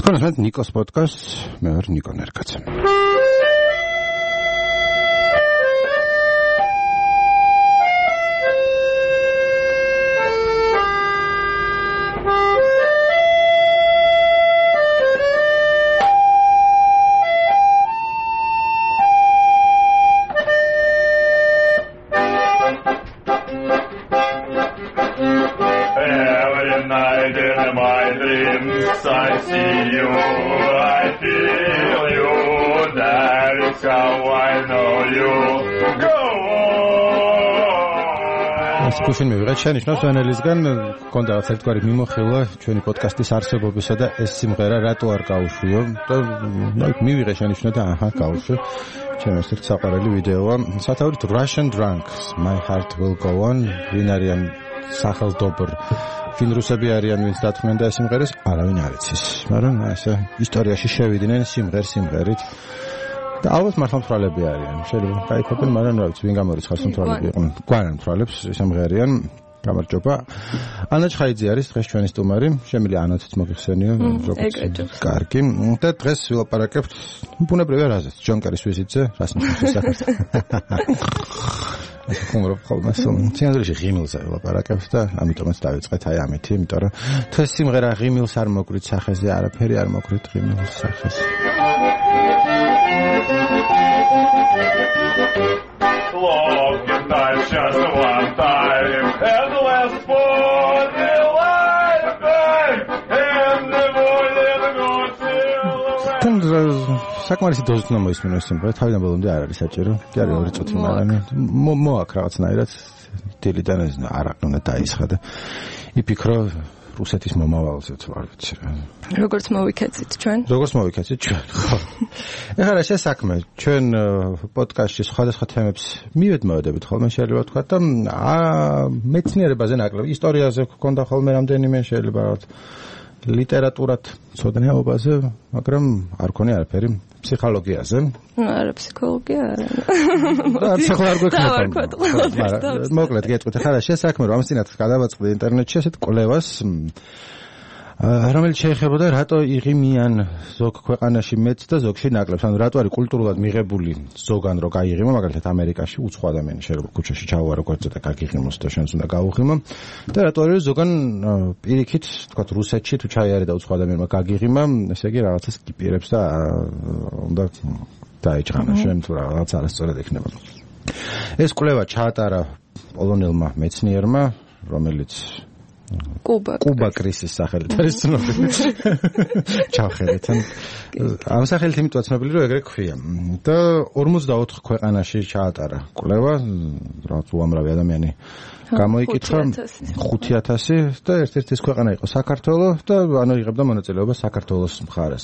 Konusmet Nikos podcast, me var Niko Nerkats. Გუშინ მივიღეთ შენიშნავს ანალიზგან კონდა ერთგვარი მიმოხილვა ჩვენი პოდკასტის არსებობისა და ეს სიმღერა რატო არ გაუშვიო და მივიღე შენიშნა და აჰა გაუშვი ჩემს ერთ საყვარელი ვიდეოა სათაურით Russian Drunks My Heart Will Go On ვინ არიან სახელმწიფო ვინ რუსები არიან ვინც დათმენ და ეს სიმღერას არავინ არ იცის მაგრამ ესე ისტორიაში შევიდნენ სიმღერით და ალბათ მართლმსმრალები არიან. შეიძლება გაიქობენ, მაგრამ რა ვიცი, ვინ გამორიცხავს მთვალები იყვნენ. გვარან მთვალებს შემღერიან. გამარჯობა. ანა ჩხაიძე არის დღეს ჩვენი სტუმარი. შემიძლია ანაციც მოგიხსენიო, როგორც კარგი. და დღეს ვილაპარაკებთ ბუნებრივი რაზეც. ჯონ კერის ვიზიტზე, რას ნიშნავს საქართველოს. ხუმრობ ხოლმე სინამდვილეში ღიმილზე ვილაპარაკებთ და ამიტომაც დავიწყეთ აი ამით, იმიტომ რომ დღეს სიმღერა ღიმილს არ მოგვით სახეზე, არაფერი არ მოგვით ღიმილს სახეზე. Long time, just one time, and the last for the life and the voice საკმარისი დოზით უნდა მოისმინოს სიმღერა, თავიდან ბოლომდე არ არის საჭირო. კი არის 2 წუთი, მაგრამ მოაქვს რაღაცნაირად დილიდან არ უნდა დაისხა და იფიქრო რუსეთის მომავალზე თუ არ ვიცი რა. როგორც მოვიქეცით ჩვენ? როგორც მოვიქეცით ჩვენ, ხო. ეხლა შესაქმე, ჩვენ პოდკასტში სხვადასხვა თემებს მივედმოვდებით ხოლმე შეიძლება ვთქვა და მეცნიერებაზე ნაკლები, ისტორიაზე გქონდა ხოლმე რამდენიმე შეიძლება ლიტერატურად ცოდნაობაზე, მაგრამ არ ქონია არაფერი ფსიქოლოგიაზე. არა, ფსიქოლოგია არა. და არ გვექნება. მოკლედ გეტყვით, ახლა შესაქმე რომ ამის წინათ გადავაწყდი ინტერნეტში ესეთ კვლევას რომელიც შეეხებოდა რატო იღიმიან ზოგ ქვეყანაში მეც და ზოგში ნაკლებს, ანუ რატო არის კულტურულად მიღებული ზოგან რო გაიღიმო, მაგალითად ამერიკაში უცხო ადამიანი შეიძლება ქუჩაში ჩაუვარო გვერდზე და გაგიღიმოს და შენს უნდა გაუღიმო და რატო არის ზოგან პირიქით, თქვა რუსეთში თუ ჩაიარე და უცხო ადამიანმა გაგიღიმა, ესე იგი რაღაცას კიპირებს და უნდა დაიჭრანა შენ თუ რაღაც არასწორად ექნება. ეს კვლევა ჩაატარა პოლონელმა მეცნიერმა, რომელიც კუბა კრისის სახელით არის ცნობილი. ჩავხედეთ. ამ სახელით იმიტომ ცნობილი რომ ეგრე ქვია. და 44 ქვეყანაში ჩაატარა კვლევა, რაც უამრავი ადამიანი გამოიკითხა 5000 და ერთ-ერთი ეს ქვეყანა იყო საქართველო და ანუ იღებდა მონაწილეობა საქართველოს მხარეს.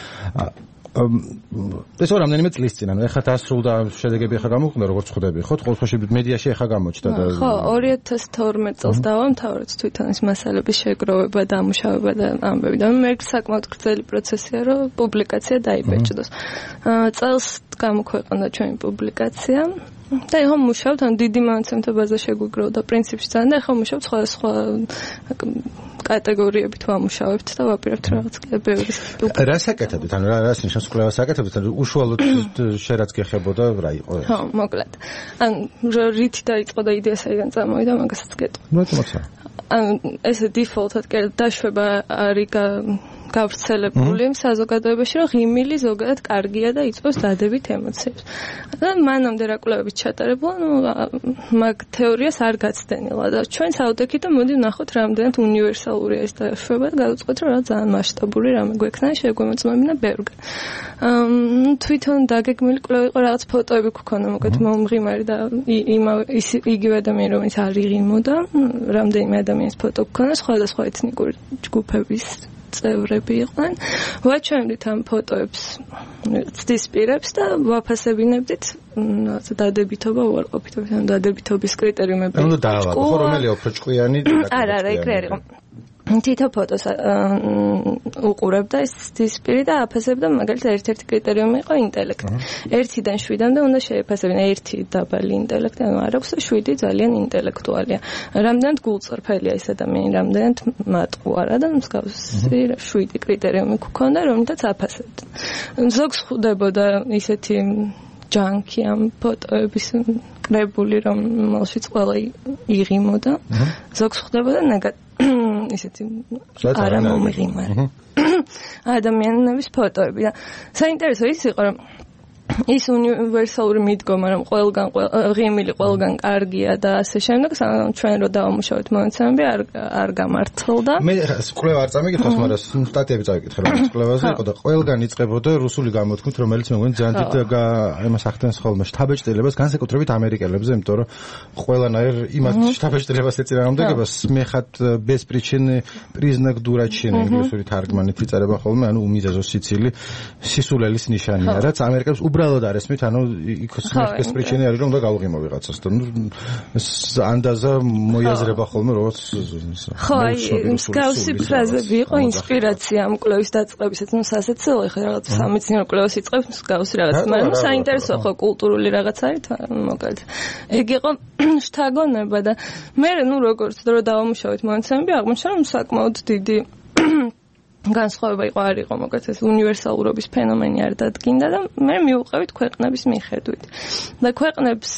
ეს რამდენიმე წლის წინ, ანუ ეხლა დასრულდა შედეგები ახლა გამოგვდა როგორც ხვდები, ხო? ყოველთვის მედიაში ახლა გამოჩნდა და ხო, 2012 წელს დავამთავრეთ თვითონ ეს მასალების შეგროვება, დამუშავება და ამბები და მე საკმაოდ გრძელი პროცესია, რომ პუბლიკაცია დაიბეჭდოს. წელს გამოქვეყნდა ჩვენი პუბლიკაცია. და ეხლა მუშაობთ, ან დიდი მონაცემთა ბაზა შეგვიგროვდა პრინციპში ძალიან და ეხლა მუშაობთ სხვა კატეგორიებით ვამუშავებთ და ვაპირებთ რაღაც ბევრი. რას აკეთებთ? ანუ რას ნიშნავს კვლევას აკეთებთ? ანუ უშუალოდ შერაც გეხებოდა რა იყო ეს? ხო, მოკლედ. ან რითი დაიწყო და იდეა საიდან წამოვიდა, მაგასაც გეტყვი. ნუ მოცა. ან ეს დიფოლტად დაშვება არის გავრცელებული საზოგადოებაში, რომ ღიმილი ზოგადად კარგია და იწვევს დადებით ემოციებს. და მანამდე რა კვლევებით ჩატარებულა, მაგ თეორიას არ გაცდენილა და ჩვენ საუდექით და მოდი ვნახოთ რამდენად უნივერსალურია ეს დაშვება და გავუწყოთ, რომ რა ძალიან მასშტაბური რამე გვექნა, შეგვემოწმებინა ბევრგან. თვითონ დაგეგმილი კვლევა იყო, რაღაც ფოტოები გქონდა, მოკლედ მომღიმარი და იგივე ადამიანი, რომელიც არ იღიმოდა, რამდენიმე ადამიანის ფოტო გქონდა, სხვადასხვა ეთნიკური ჯგუფების წევრები იყვნენ. ვაჩვენებდით ამ ფოტოებს ცდის პირებს და ვაფასებინებდით დადებითობა უარყოფითობით, ანუ დადებითობის კრიტერიუმები. ანუ დაავადო, ხო, რომელია უფრო ჭკვიანი? არა, ეგრე არ იყო. თითო ფოტოს უყურებდა ეს დისპირი და აფასებდა მაგალითად ერთ-ერთი კრიტერიუმი იყო ინტელექტი. 1-დან 7-მდე უნდა შეეფასებინა 1 დაბალი ინტელექტი, ანუ არ აქვს და 7 ძალიან ინტელექტუალია. რამდენად გულწრფელია ეს ადამიანი, რამდენად მატყუარა და მსგავსი 7 კრიტერიუმი გქონდა, რომლითაც აფასებდა. ზოგს ხვდებოდა ისეთი ჯანკი ამ ფოტოების კრებული, რომელშიც ყველა იღიმოდა. ზოგს ხვდებოდა ისეთი არა მომღიმარი ადამიანების ფოტოები და საინტერესო ის იყო რომ ის უნივერსალური მიდგომა რომ ღიმილი ყველგან კარგია და ასე შემდეგ ჩვენ რო დავამუშავეთ მონაცემები არ გამართლდა მე კვლევა არ წამიკითხავს მაგრამ სტატიები წავიკითხე რომ კვლევაზე იყო და ყველგან იწყებოდა რუსული გამოთქმით რომელიც მე მგონი ძალიან დიდ იმას ახდენს ხოლმე შთაბეჭდილებას განსაკუთრებით ამერიკელებზე იმიტომ რომ ყველანაირ იმას შთაბეჭდილებას ეწინააღმდეგებას смехат без причины признак дурачины ინგლისური თარგმანით იწერება ხოლმე ანუ უმიზეზო სიცილი სისულელის ნიშანია რაც ამერიკელებს უბრალოდ არ ესმით ანუ იქ без причины არის რომ უნდა გავუღიმო ვიღაცას და ანდაზა მოიაზრება ხოლმე როგორც ხო მსგავსი ფრაზები იყო ინსპირაცია ამ კვლევის დაწყებისას ნუ სასაცილო ხა რაღაც სამეცნიერო კვლევას იწყებს მსგავსი რაღაც მაგრამ საინტერესო ხო კულტურული რაღაც არის მოკლედ ეგ იყო შთაგონება და მე ნუ როგორც დრო დავამუშავეთ მონაცემები აღმოჩნდა რომ საკმაოდ დიდი განსხვავება არ იყო მოკლედ ეს უნივერსალურობის ფენომენი არ დადგინდა და მე მივუყევით ქვეყნების მიხედვით და ქვეყნებს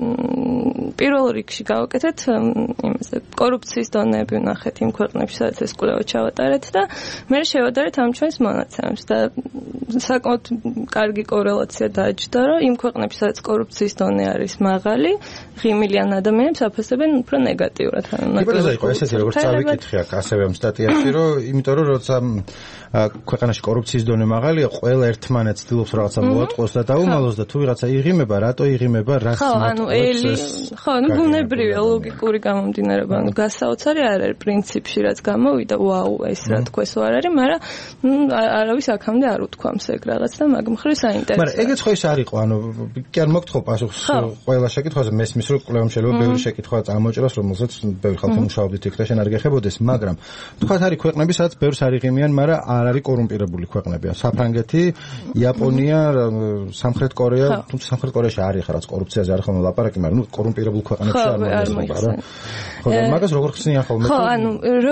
პირველ რიგში გავაკეთეთ იმაზე კორუფციის დონეები ვნახეთ იმ ქვეყნებში სადაც ეს კვლევა ჩავატარეთ და მე შევადარეთ ამ ჩვენს მონაცემებს და საკმაოდ კარგი კორელაცია დაჯდა რომ იმ ქვეყნებში სადაც კორუფციის დონე არის მაღალი ღიმილიან ადამიანებს აფასებენ უფრო ნეგატიურად ანუ იყო ესეთი როგორც წავიკითხე აქ ასევე ამ სტატიაში რომ იმიტომ რომ როცა ქვეყანაში კორუფციის დონე მაღალია, ყველა ერთმანეთს ცდილობს რაღაცა მოატყოს და დაუმალოს და თუ ვიღაცა იღიმება, რატო იღიმება, რას მოატყობს? ხო, ანუ ბუნებრივია ლოგიკური გამომდინარეობა, ანუ გასაოცარი არ არის პრინციპში, რაც გამოვიდა, ვაუ, ეს რა თქოს არ არის, მაგრამ არავის აქამდე არ უთქვამს ეგ რაღაც და მაგ მხრივ საინტერესოა. მაგრამ ეგეც ხო ის არ იყო, ანუ კი არ მოგთხოვ პასუხს ყველა შეკითხვაზე, მესმის რომ კვლევამ შეიძლება ბევრი შეკითხვა წამოჭრას, რომელსაც ბევრი ხალხი მუშაობდით იქ და შენ არ გეხებოდეს, მაგრამ თქვათ არის ქვეყნები, სადაც ბევრს არ იღიმიან, მაგრამ არ არის კორუმპირებული ქვეყნებია. საფრანგეთი, იაპონია, სამხრეთ კორეა, თუმცა სამხრეთ კორეაში არ არის რაღაც კორუფციაზე არ ხოლმე ლაპარაკი, მაგრამ ნუ კორუმპირებულ ქვეყნებში არ მოიხსნება რა. ხო, მაგას როგორ ხსნიან ხოლმე? ხო, ანუ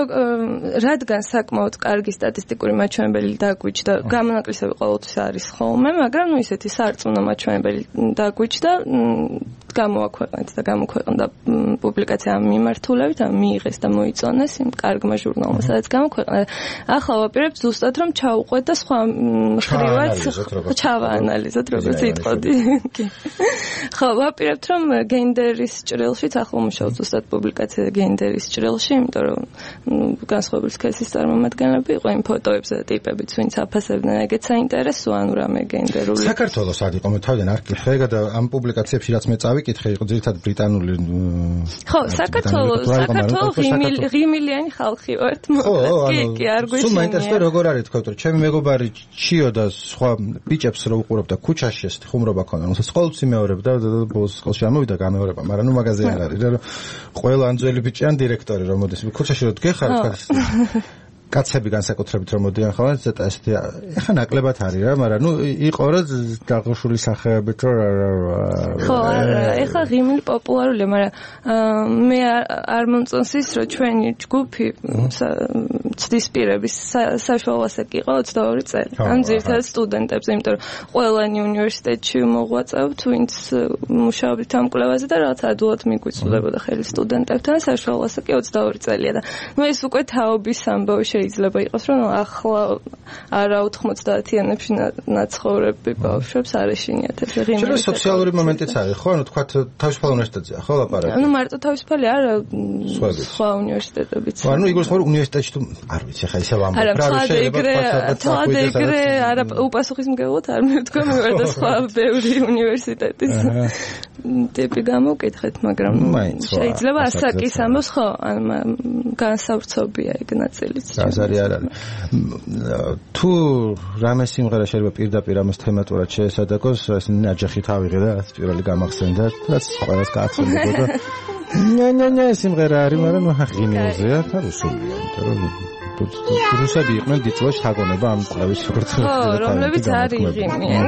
რადგან საკმაოდ კარგი სტატისტიკური მაჩვენებელი დაგვიჩნდა, გამონაკლისები ყოველთვის არის ხოლმე, მაგრამ ნუ ისეთი სარწმუნო მაჩვენებელი დაგვიჩნდა, გამოაქვეყნეთ და გამოქვეყნდა პუბლიკაცია ამ მიმართულებით, ამ მიიღეს და მოიწონეს იმ კარგმა ჟურნალმა, სადაც გამოქვეყნდა. ახლა ვაპირებთ ზუსტად რომ ჩაუყვეთ და სხვა მხრივაც ჩავაანალიზოთ როგორც იტყოდი. ხო, ვაპირებთ რომ გენდერის ჭრილშიც ახლა მუშაობ ზუსტად პუბლიკაცია გენდერის ჭრილში, იმიტომ რომ განსხვავებული სქესის წარმომადგენლები იყო იმ ფოტოებზე და ტიპებიც, ვინც აფასებდნენ, ეგეც საინტერესოა, ანუ რამე გენდერული. საქართველოს არ იყო, მე თავიდან არ გკითხე და ამ პუბლიკაციებში რაც მე წავიკითხე, იყო ძირითადად ბრიტანული. ხო, საქართველოს ღიმილიანი ხალხი ვართ, მოკლედ კი არ სულ მაინტერესებს როგორ არის თქვა რომ ჩემი მეგობარი ჩიო და სხვა ბიჭებს რო უყურებდა ქუჩაში ეს ხუმრობა ქონდა რომელსაც ყოველთვის იმეორებდა და ბოლოს სკოლაში ამოვიდა გამეორება მაგრამ ნუ მაგაზე არ არის რომ ყველა ან ძველი ბიჭი ან დირექტორი რომ მოდის ქუჩაში რო დგეხარ თქვა კაცები განსაკუთრებით რომ მოდიან ხოლმე ცოტა ესეთი ეხა ნაკლებად არის რა მაგრამ ნუ იყო რა დაღუშული სახეებით რომ ხო ეხა ღიმილი პოპულარულია მაგრამ მე არ მომწონს ის რომ ჩვენი ჯგუფი ცდისპირების საშუალო ასაკი იყო 22 წელი ან ძირითადად სტუდენტებს იმიტომ რომ ყველანი უნივერსიტეტში მოღვაწეობთ ვინც მუშაობთ ამ კვლევაზე და რაღაც ადვილად მიგვიწვდებოდა ხელი სტუდენტებთან საშუალო ასაკი 22 წელია და ნუ ეს უკვე თაობის ამბავი შეიძლება იყოს რომ ახლა არა 90-იანებში ნაცხოვრები ბავშვებს არ ეშინიათ ეს ღიმილი. შეიძლება სოციალური მომენტიც არის, ხო? ანუ თქვა თავისუფალ უნივერსიტეტია, ხო ლაპარაკი? ანუ მარტო თავისუფალი არა, სხვა უნივერსიტეტებიც. ანუ იგივე სხვა უნივერსიტეტში თუ არ ვიცი, ხა ისე ვამბობ, რა შეიძლება თქვა ეგრე არა უპასუხისმგებლად არ მივთქვა მე ვარ და სხვა ბევრი უნივერსიტეტის ტიპი გამოვკითხეთ, მაგრამ შეიძლება ასაკის ამბოს ხო, განსავრცობია ეგ ნაწილიც. გაზარი არ არის. თუ რამე სიმღერა შეიძლება პირდაპირ ამას თემატურად შეესადაგოს, ეს ნაჯახით ავიღე და რაც პირველი გამახსენდა, რაც ყველას გააცნობოდა. ნე სიმღერა არის, მაგრამ ღიმილზეა და რუსულია, იმიტომ რომ რუსები იყვნენ დიწვაში თაგონება ამ კვლევის სურთლებს. ხო, რომლებიც არ იღიმიან.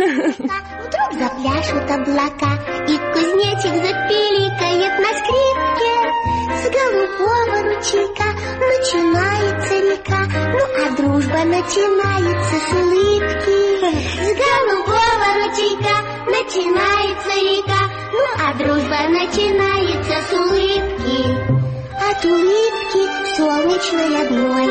Вдруг запляшут облака, и кузнечик запиликает на скрипке. С голубого ручейка начинается река, ну а дружба начинается с улыбки. С голубого ручейка начинается река, ну а дружба начинается с улыбки. От улыбки солнечной одной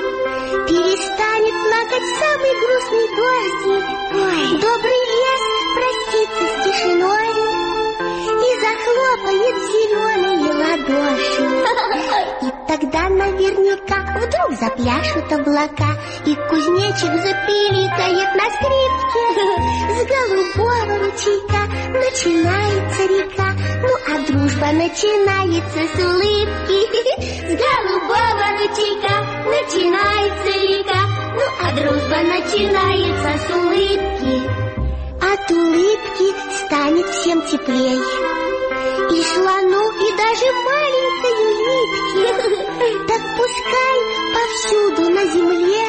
перестанет плакать самый грустный дождик. Добрый лес простится с тишиной и захлопает зеленые ладоши. И тогда наверняка вдруг запляшут облака, и кузнечик запиликает на скрипке. С голубого ручейка начинается река, ну а дружба начинается с улыбки. С голубого ручейка начинается река, ну а дружба начинается с улыбки. От улыбки станет всем теплей, и слону, и даже маленькой улитке. Так пускай повсюду на земле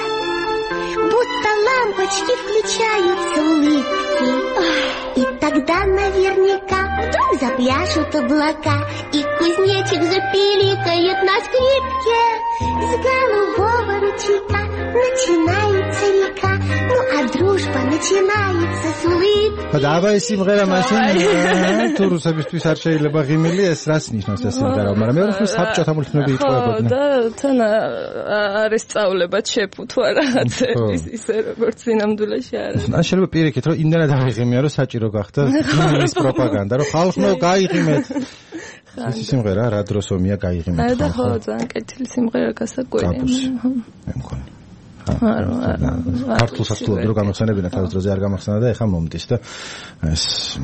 будто лампочки включаются улыбки. И тогда наверняка вдруг запляшут облака, и кузнечик запиликает на скрипке. С голубого ручейка начинается река, ну а дружба начинается с улыбки. Давай სიმღერა მაშინ თუ რუსებისთვის არ შეიძლება ღიმილი, ეს რას ნიშნავს ეს სიმღერა? მაგრამ მე რომ საბჭოთა მულტფილმები იყვებოდნენ. და თან არის სწავლებად შეფუთვა რაღაცების ისე როგორც სინამდვილეში არის. ან შეიძლება პირიქით რომ იმდენად აღიღიმია რომ საჭირო გახდა ღიმილის პროპაგანდა, რომ ხალხო გაიღიმეთ. ეს სიმღერა რა დროს ომია გაიღიმეთ. და ხო, ძალიან კეთილი სიმღერა გასაკვირია. მე მგონი. ქართულსაც თუ რო გამახსენებინა თავის დროზე არ გამახსენა და ეხა მომდის და ეს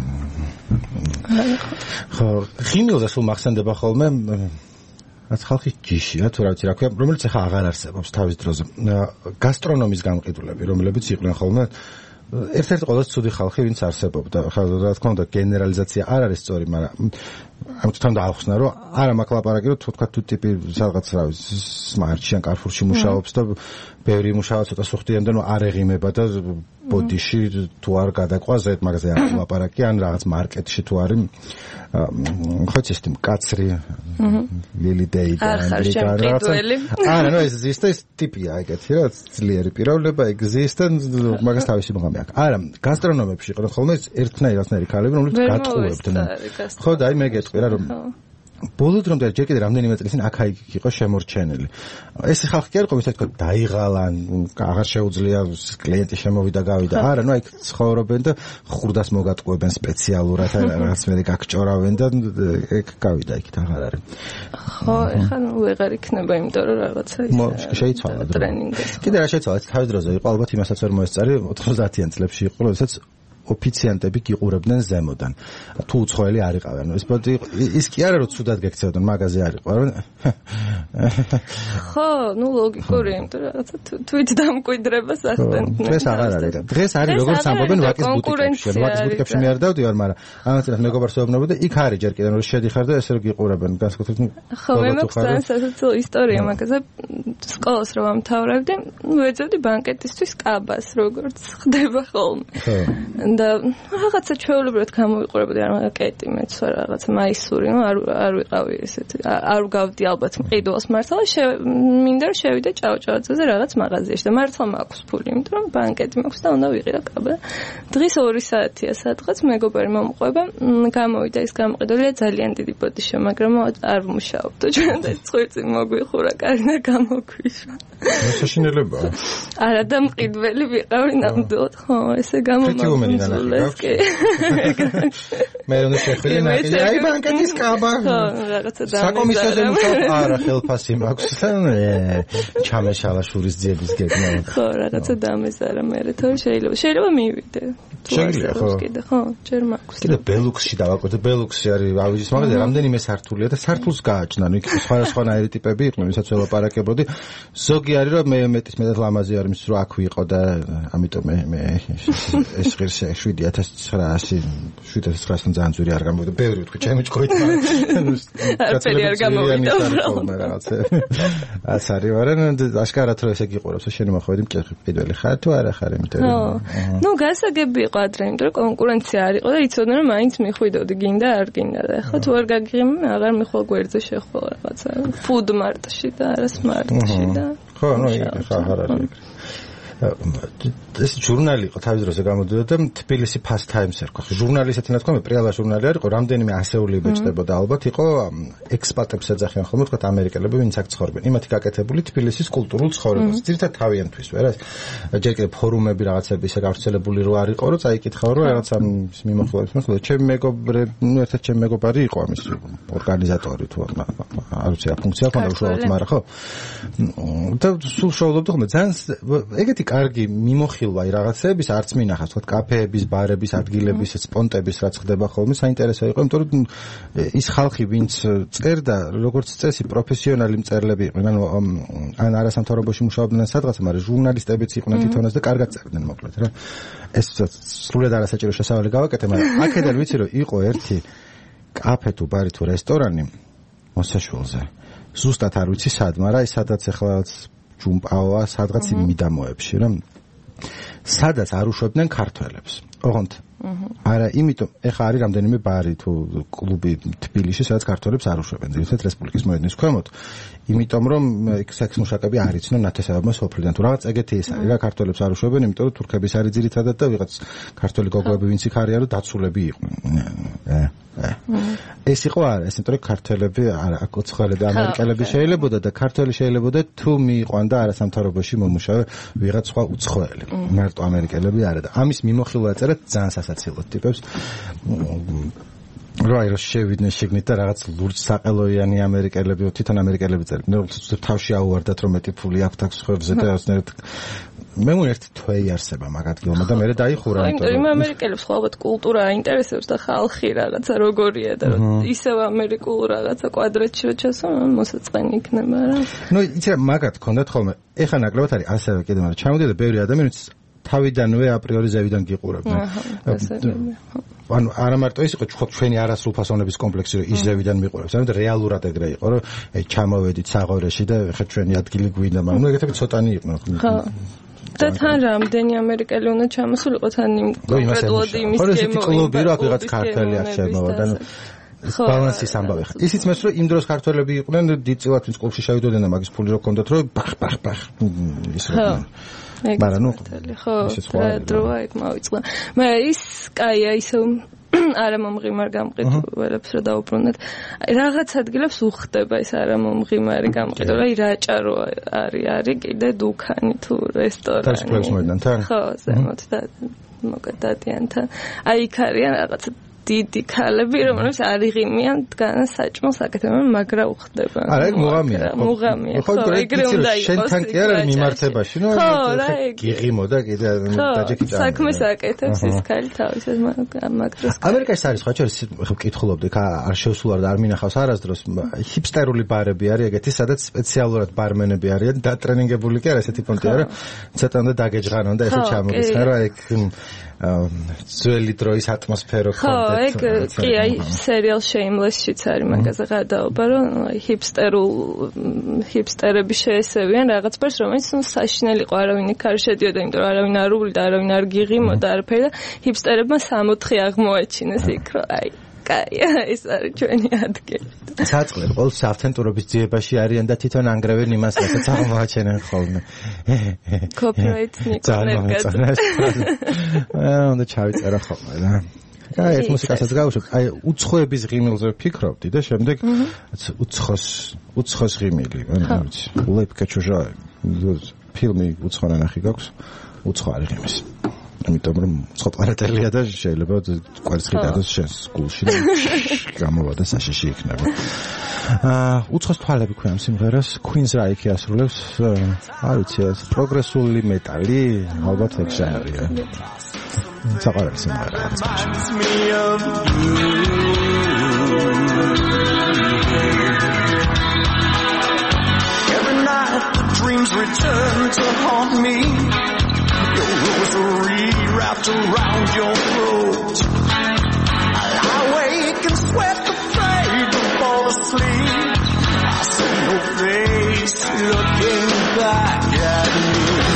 ხო ღიმილზე სულ მახსენდება ხოლმე რაც ხალხის ჯიშია თუ რა ვიცი რა ქვია რომელიც ეხა აღარ არსებობს თავის დროზე გასტრონომის გამყიდულები რომლებიც იყვნენ ხოლმე ერთ-ერთი ყველაზე ცუდი ხალხი ვინც არსებობდა ხა რა თქმა უნდა გენერალიზაცია არ არის სწორი მაგრამ ამიტომ თან დაახსნა რომ არა მაქვს ლაპარაკი რომ თუ თქვა თუ ტიპი რაღაც რა ვიცი სმარტში ან კარფურში მუშაობს და ბევრი მუშაობა ცოტა სუხტიანდა რომ არ ეღიმება და ბოდიში თუ არ გადაყვაზეთ მაგაზე არ ლაპარაკი ან რაღაც მარკეტში თუ არის ხო ცისტი მკაცრი ლილი დეი და რაღაცა არა ნუ ეს ზისტა ეს ტიპია ეგეთი რა ძლიერი პიროვნება ეგზის და მაგას თავისი მიღამი აქვს არა გასტრონომებში იყო ხოლმე ერთნაირად ქალები რომლებიც გატყუებდნენ ხო და აი მე გეტყვი რა რომ ბოლო დრომდე ჯერ კიდე რამდენიმე წელი წინ აქ-იქ იყო შემორჩენილი. ეს ხალხი კი არ იყო ვისაც თქვა დაიღალა, აღარ შეუძლია კლიენტი შემოვიდა გავიდა. არა, ნუ აი ცხოვრობენ და ხურდას მოგატყუებენ სპეციალურად, რაღაც მე გაგჭორავენ და ეგ გავიდა იქით აღარ არის. ხო, ეხლა ნუ ვეღარ იქნება, იმიტომ რომ რაღაცა ის შეიცვალა ტრენინგი. კიდე რა შეიცვალა, თავის დროზე იყო ალბათ იმასაც ვერ მოესწარი 90-იან წლებში იყო, როდესაც ოფიციანტები გიყურებდნენ ზემოდან. თუ უცხოელი არ იყავენ. ის კი არა რომ ცუდად გექცევდნენ, მაგაზე არ იყო, რომ ხო, ნუ ლოგიკურია, იმიტომ რომ რაღაცა თვით დამკვიდრებას ახდენდნენ. დღეს აღარ არის. დღეს არის როგორც ამბობენ ვაკის ბუტიკებში. ვაკის ბუტიკებში მე არ დავდივარ, მაგრამ ამათაც მეგობარს ვეუბნები და იქ არის ჯერ კიდე რომ შედიხარ და ესე რომ გიყურებენ, განსაკუთრებით ხო, მე მაქვს ძალიან სასაცილო ისტორია მაგაზე. სკოლას რომ ამთავრებდი, ვეძებდი ბანკეტისთვის კაბას, როგორც ხდება ხოლმე. ხო. და რაღაცა ჩვეულებრივად გამოვიყურებოდი რა კეტი მეც რაღაცა მაისური ნუ არ ვიყავი ესეთი არ გავდი ალბათ მყიდველს მართლა მინდა რომ შევიდე ჭავჭავაძეზე რაღაც მაღაზიაში და მართლა მაქვს ფული იმიტომ რომ ბანკეტი მაქვს და უნდა ვიყიდო კაბა დღის 2 საათია სადღაც მეგობარი მომყვება გამოვიდა ის გამყიდველია ძალიან დიდი ბოდიშო მაგრამ არ ვმუშაობ ჩვენ და წვირწი მოგვიხურა კარი და გამოგვიშვა საშინელებაა არა და მყიდველი ვიყავი ნამდვილად ხო ესე გამომაქვს მე რომ შეხვიდე ნაკელი აი ბანკეთის კაბა საკომისიოზე მუშაობ არა ხელფასი მაქვს ჩამეშალა შურის ძიების გეგმა ხო რაღაცა დამეზარა მე თორე შეიძლება მივიდე შეიძლება ხო? კიდე ხო, ჯერ მაქვს. კიდე ბელუქსში დავაკვირდე, ბელუქსი არის ავიზის მაგაზე რამდენიმე სართულია და სართულს გააჩნდა, იქ სხვადასხვანაირი ტიპები იყვნენ, ვისაც ველაპარაკებოდი. ზოგი არის რომ მე მეტად ლამაზი არის, რომ აქ ვიყო და ამიტომ მე ეს ღირსი 7900 ძალიან ძვირი არ გამოვიდა. ბევრი ვთქვი, ჩემი ჭკუით, მაგრამ არაფერი არ გამოვიდა. ას არის, მაგრამ აშკარად რომ ესე გიყურებს, შენი მოხვედი მჭეხი პირველი ხარ თუ არა ხარ, იმიტომ ნუ გასაგები იყო ადრე, იმიტომ რომ კონკურენცია არ იყო და იცოდნენ რომ მაინც მიხვიდოდი, გინდა არ გინდა და ხო თუ არ გაგიღიმ, აღარ მიხვალ გვერდზე შეხვალ რაღაცა food mart-ში და არა smart-ში და ხო, ნუ იქ ხარ არის. ეს ჟურნალი იყო თავის დროზე გამოდიოდა და თბილისი Fast Times ერქვა. ჟურნალი ისეთი ნათქვამი, პრიალა ჟურნალი არის, რამდენიმე ასეული იბეჭდებოდა ალბათ, იყო ექსპატებს ეძახიან ხოლმე, თქვა ამერიკელები, ვინც აქ ცხოვრობენ. იმათი გაკეთებული თბილისის კულტურულ ცხოვრებას. ძირითადად თავიანთვის, ვერა. ჯერ კიდევ ფორუმები რაღაცები ისე გავრცელებული რო არ იყო, რომ წაიკითხავ, რომ რაღაცა მიმოხილვებს მოსულა. ჩემი მეგობრები, ერთად ჩემი მეგობარი იყო ამის ორგანიზატორი თუ არ ვიცი, ფუნქცია ქონდა უშუალოდ, მაგრამ ხო. და სულ შოულობდი ხოლმე, ძალიან ეგეთი კარგი მიმოხილვა რაღაცების არც მინახავს, თქვა კაფეების, ბარების, ადგილების, სპონტების რაც ხდება ხოლმე, საინტერესო იყო, იმიტომ რომ ის ხალხი, ვინც წერდა, როგორც წესი, პროფესიონალი მწერლები იყვნენ, ან არასამთავრობოში მუშაობდნენ სადღაცა, მაგრამ ჟურნალისტებიც იყვნენ თვითონაც და კარგად წერდნენ, მოკლედ რა. ეს სრულად არასაჭირო შესავალი გავაკეთე, მაგრამ აქედან ვიცი, რომ იყო ერთი კაფე თუ ბარი თუ რესტორანი მოსაშვილზე. ზუსტად არ ვიცი სად, მაგრამ ის სადაც ახლა ჯუმპაოა, სადღაც იმ მიდამოებში, რომ სადაც არ უშვებდნენ ქართველებს. ოღონდ არა, იმიტომ ეხა არის რამდენიმე ბარი თუ კლუბი თბილისში, სადაც ქართველებს არ უშვებენ, ძირითადად რესპუბლიკის მოედნის ქვემოთ. იმიტომ რომ სექსმუშაკები არ იცნო ნათესავებმა სოფლიდან. თუ რაღაც ეგეთი ის არის, რა ქართველებს არ უშვებენ, იმიტომ რომ თურქების არის ძირითადად და ვიღაც ქართველი გოგოები ვინც იქ არიან, რომ დაცულები იყვნენ. ეს იყო არა, ეს იმიტომ რომ ქართველები არა, კოცხალები ამერიკელები შეიძლებოდა და ქართველი შეიძლებოდა თუ მიიყვანდა არასამთავრობოში მომუშავე ვიღაც სხვა უცხოელი. მარტო ამერიკელები არა და ამის მიმოხილვა ეწერა ძალიან სასაცილო ტიპებს. რა ის შევიდნენ შეგნით და რაღაც ლურჯ საყელოიანი ამერიკელები, თვითონ ამერიკელები წერდნენ, რომ თავში აუვარდათ რომ მეტი ფული აქვთ აქ ხებზე და ასნერად მე მგონი თვეი არსება მაგ ადგილმა და მე დაიხურა, იმიტომ რომ ამერიკელებს ხვალბათ კულტურა აინტერესებს და ხალხი რაღაცა როგორია და ისევ ამერიკულ რაღაცა კვადრატში რო ჩასო მოსაწყენი იქნება რა. ნუ იცი მაგათ ქონდათ ხოლმე. ეხა ნაკლებად არის ასევე კიდე, მაგრამ ჩამოდიოდა ბევრი ადამიანი თავიდანვე აპრიორი ზევიდან გიყურებდნენ. ანუ არა მარტო ის იყო ჩვენი არასრულფასოვნების კომპლექსი, რომ ის ზევიდან მიყურებს, ანუ რეალურად ეგრე იყო, რომ ჩამოვედით საღორეში და ხა ჩვენი ადგილი გვინდა, მაგრამ ეგეთები ცოტანი იყვნენ. ხო. და თან რამდენი ამერიკელი უნდა ჩამოსულიყო თან იმ კონკრეტულად იმის გემო. კლუბი რო აქ ვიღაც ქართველი აქ შემოვა და ბალანსის ამბავი ხარ. ისიც მეს რომ იმ დროს ქართველები იყვნენ დიდწილად ვინც კლუბში შევიდოდნენ და მაგის ფული რო ჰქონდათ, რომ ბახ ის რო მაგრამ ნუ ხო, დროა იქ მოვიწყდა. მაგრამ ის კაია ისე არა მომღიმარ გამყიდველებს რა დაუბრუნდეთ. რაღაც ადგილებს უხდება ეს არა მომღიმარი გამყიდვა, აი რაჭარო არის კიდე დუქანი თუ რესტორანი. თასკლებს მოედანთან? ხო, ზემოთ და მოკადადიანთან. აი იქ არიან რაღაც დიდი ქალები, რომლებიც არ იღიმიან დგანა საჭმელს აკეთებენ, მაგრამ უხდება. არა, ეგ მუღამია. მუღამია. ხო, ეგრე უნდა იყოს. შენთან კი არა მიმართებაში, ნუ გიღიმო და კიდე დაჯექი წამო. საქმეს აკეთებს ის ქალი თავისად, მაგრამ ამერიკაში არის ხო, შეიძლება ვკითხულობდი, არ შევსულ არ მინახავს არასდროს ჰიპსტერული ბარები არის ეგეთი, სადაც სპეციალურად ბარმენები არიან, დატრენინგებული კი არა, ესეთი პონტი არა, ცოტა უნდა დაგეჯღანონ და ესე ჩამოგიხარ, რა ეგ ძველი დროის ატმოსფერო ხო, ეგ კი აი სერიალ Shameless-შიც არის მაგაზე გადაობა, რომ ჰიპსტერები შეესევიან რაღაც პერს, რომელიც საშინელი იყო, არავინ იქ არ შედიოდა, იმიტომ რომ არავინ არ უვლიდა, არავინ არ გიღიმოდა არაფერი და ჰიპსტერებმა 60 აღმოაჩინეს იქ, რომ აი კაია, ეს არის ჩვენი ადგილი. საწყლები ყოველ ავთენტურობის ძიებაში არიან და თვითონ ანგრევენ იმას, რასაც აღმოაჩენენ ხოლმე. კოპირაიტი უნდა ჩავიწერა ხოლმე რა. აი, ეს მუსიკასაც გავუშვებ. აი, უცხოების ღიმილზე ვფიქრობდი და შემდეგ უცხოს ღიმილი, ანუ ვიცი. ლეპკა ჩუჟა ფილმი უცხო ნახი გაქვს. უცხო არის ღიმის. იმიტომ რომ ცოტყარატელია და შეიძლება კვარცხი დადოს შენს გულში და გამოვა და საშიში იქნება. უცხოს თვალები ქვია სიმღერას Queen's Reich ასრულებს, არ ვიცი, პროგრესული მეტალი, ალბათ ეგ ჟანრია. საყვარელი სიმღერა. Every night the dreams return to haunt me. Your rosary wrapped around your throat. I lie awake and sweat the fade to fall asleep. I see your face looking back at me.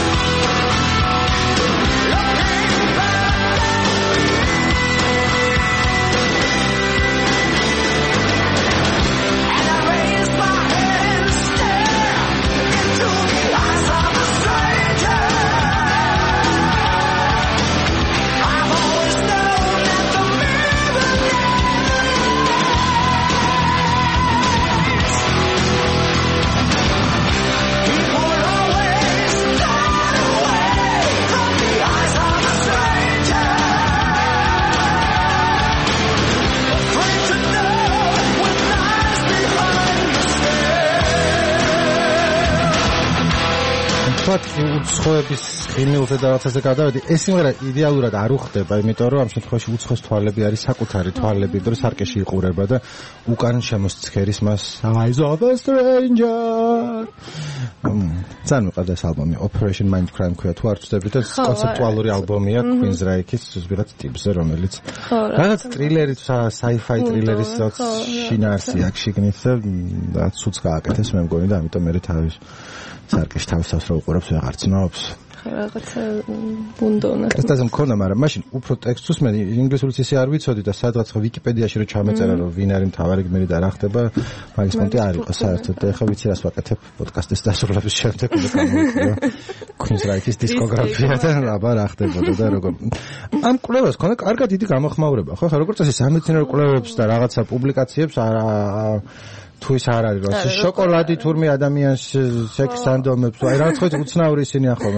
უცხოების ხილილზე და რაღაცაზე გადავედი. ეს სიმღერა იდეალურად არ უხდება, იმიტომ რომ ამ შემთხვევაში უცხოს თვალები არის საკუთარი თვალები, იმიტომ რომ სარკეში იყურება და უკან შემოსცქერის მას Eyes of a Stranger. ძალიან მიყვარდა ეს ალბომი, Operation Mindcrime ქვია, თუ არ ვწდებით, კონცეპტუალური ალბომია Queen's Reich-ის ზუსტად ტიპზე, რომელიც რაღაც ტრილერი, sci-fi ტრილერის შინაარსი აქ შიგნით და ცუც გააკეთეს მე მგონი და ამიტომ მე თავის სარკეში თავს რო უყურებს ვეღარ ცნობს. რაღაცა ბუნდონა. ესეც მქონდა, მაგრამ მაშინ უფრო ტექსტს მე ინგლისურიც ისე არ ვიცოდი და სადღაც ვიკიპედიაში რო ჩამეწერა რომ ვინ არის მთავარი გმირი და რა ხდება, მაგის პონტი არ იყო საერთოდ და ეხლა ვიცი რას ვაკეთებ პოდკასტის დასრულების შემდეგ უნდა გამოვიყო Queen's Reich-ის დისკოგრაფია და აბა რა ხდებოდა და როგორ ამ კვლევას ქონდა კარგად დიდი გამოხმაურება ხო ხა როგორც წესი სამეცნიერო კვლევებს და რაღაცა პუბლიკაციებს თუ ის არ არის რომ შოკოლადი თურმე ადამიანს სექს ანდომებს აი რაღაც ხო უცნაური ისინი ახლა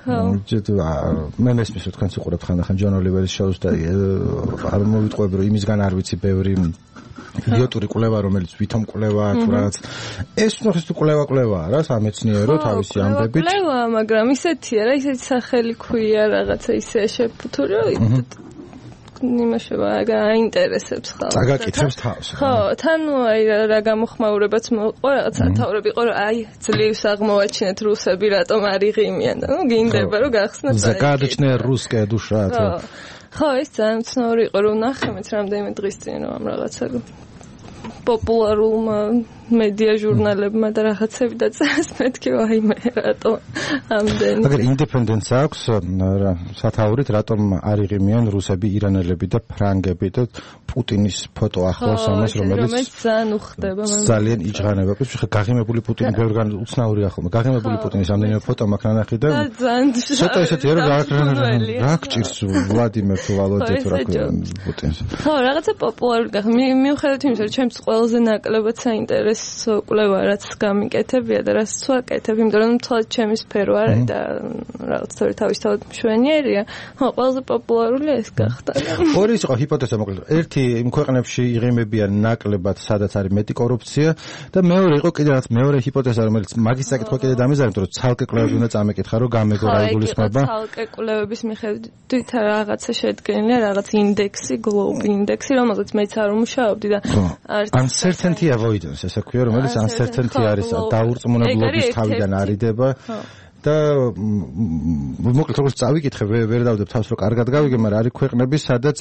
მე მესმის რომ თქვენს უყურებთ ხანდახან ჯონ ოლივერის შოუს და არ მოვიტყვები რომ იმისგან არ ვიცი ბევრი იდიოტური კვლევა რომელიც ვითომ კვლევაა თუ რაღაც ეს ნახეს თუ კვლევაა რა სამეცნიერო თავისი ამბებით კვლევა მაგრამ ისეთია რა ისეთი სახელი ქვია რაღაცა ისე შეფუთური იმაშება გაინტერესებს ხალხს. დაგაკითხებს თავს. ხო, თან აი რა გამოხმაურებაც მოყვა რაღაც სათავრები იყო რომ აი ძლივს აღმოვაჩინეთ რუსები რატომ არ იღიმიან და ნუ გინდება რომ გახსნათ. Загадочная русская душа. ხო, ეს ძალიან ცნაური იყო რომ ნახე მეც რამდენიმე დღის წინ რომ ამ რაღაცა პოპულარულმა მედია ჟურნალებმა და რაღაცები დაწერეს მეთქი აი მე რატო ამდენი აგერ ინდეპენდენტს აქვს სათაურით რატომ არ იღიმიან რუსები ირანელები და ფრანგები და პუტინის ფოტო ახლავს ამას რომელიც ძალიან უხდება ძალიან იჭღანება ხო გაღიმებული პუტინი ბევრგან უცნაური ახლა გაღიმებული პუტინის ამდენიმე ფოტო მაქვს ნანახი და ცოტა ისეთია რომ რა გჭირს ვლადიმერ თუ ვალოდე თუ რა ქვია პუტინს ხო რაღაცა პოპულარული გახდა მიუხედავად იმისა რომ ჩემს ყველაზე ნაკლებად საინტერესო კვლევა რაც გამიკეთებია და რაც ვაკეთებ, იმიტომ რომ თვალ ჩემი სფერო არის და რაღაც თავისთავად მშვენიერია. ხო, ყველაზე პოპულარული ეს გახდა. ორი იყო ჰიპოთეზა მოკლედ. ერთი იმ ქვეყნებში იღიმებიან ნაკლებად, სადაც არის მეტი კორუფცია და მეორე იყო კიდე რაღაც მეორე ჰიპოთეზა, რომელიც მაგის საკითხვა კიდე დამეზარდა, იმიტომ რომ ცალკე კვლევები უნდა წამეკითხა, რომ გამეგო რა იგულისხმება. ცალკე კვლევების მიხედვით რაღაცა შედგენილია, რაღაც ინდექსი, Globe ინდექსი, რომელზეც მეც არ ვმუშაობდი და uncertainty avoidance ესე ქვია რომელიც uncertainty არის დაურწმუნებლობის თავიდან არიდება და მოკლედ როგორც წავიკითხე ვერ დავდებ თავს რომ კარგად გავიგე მაგრამ არის ქვეყნები სადაც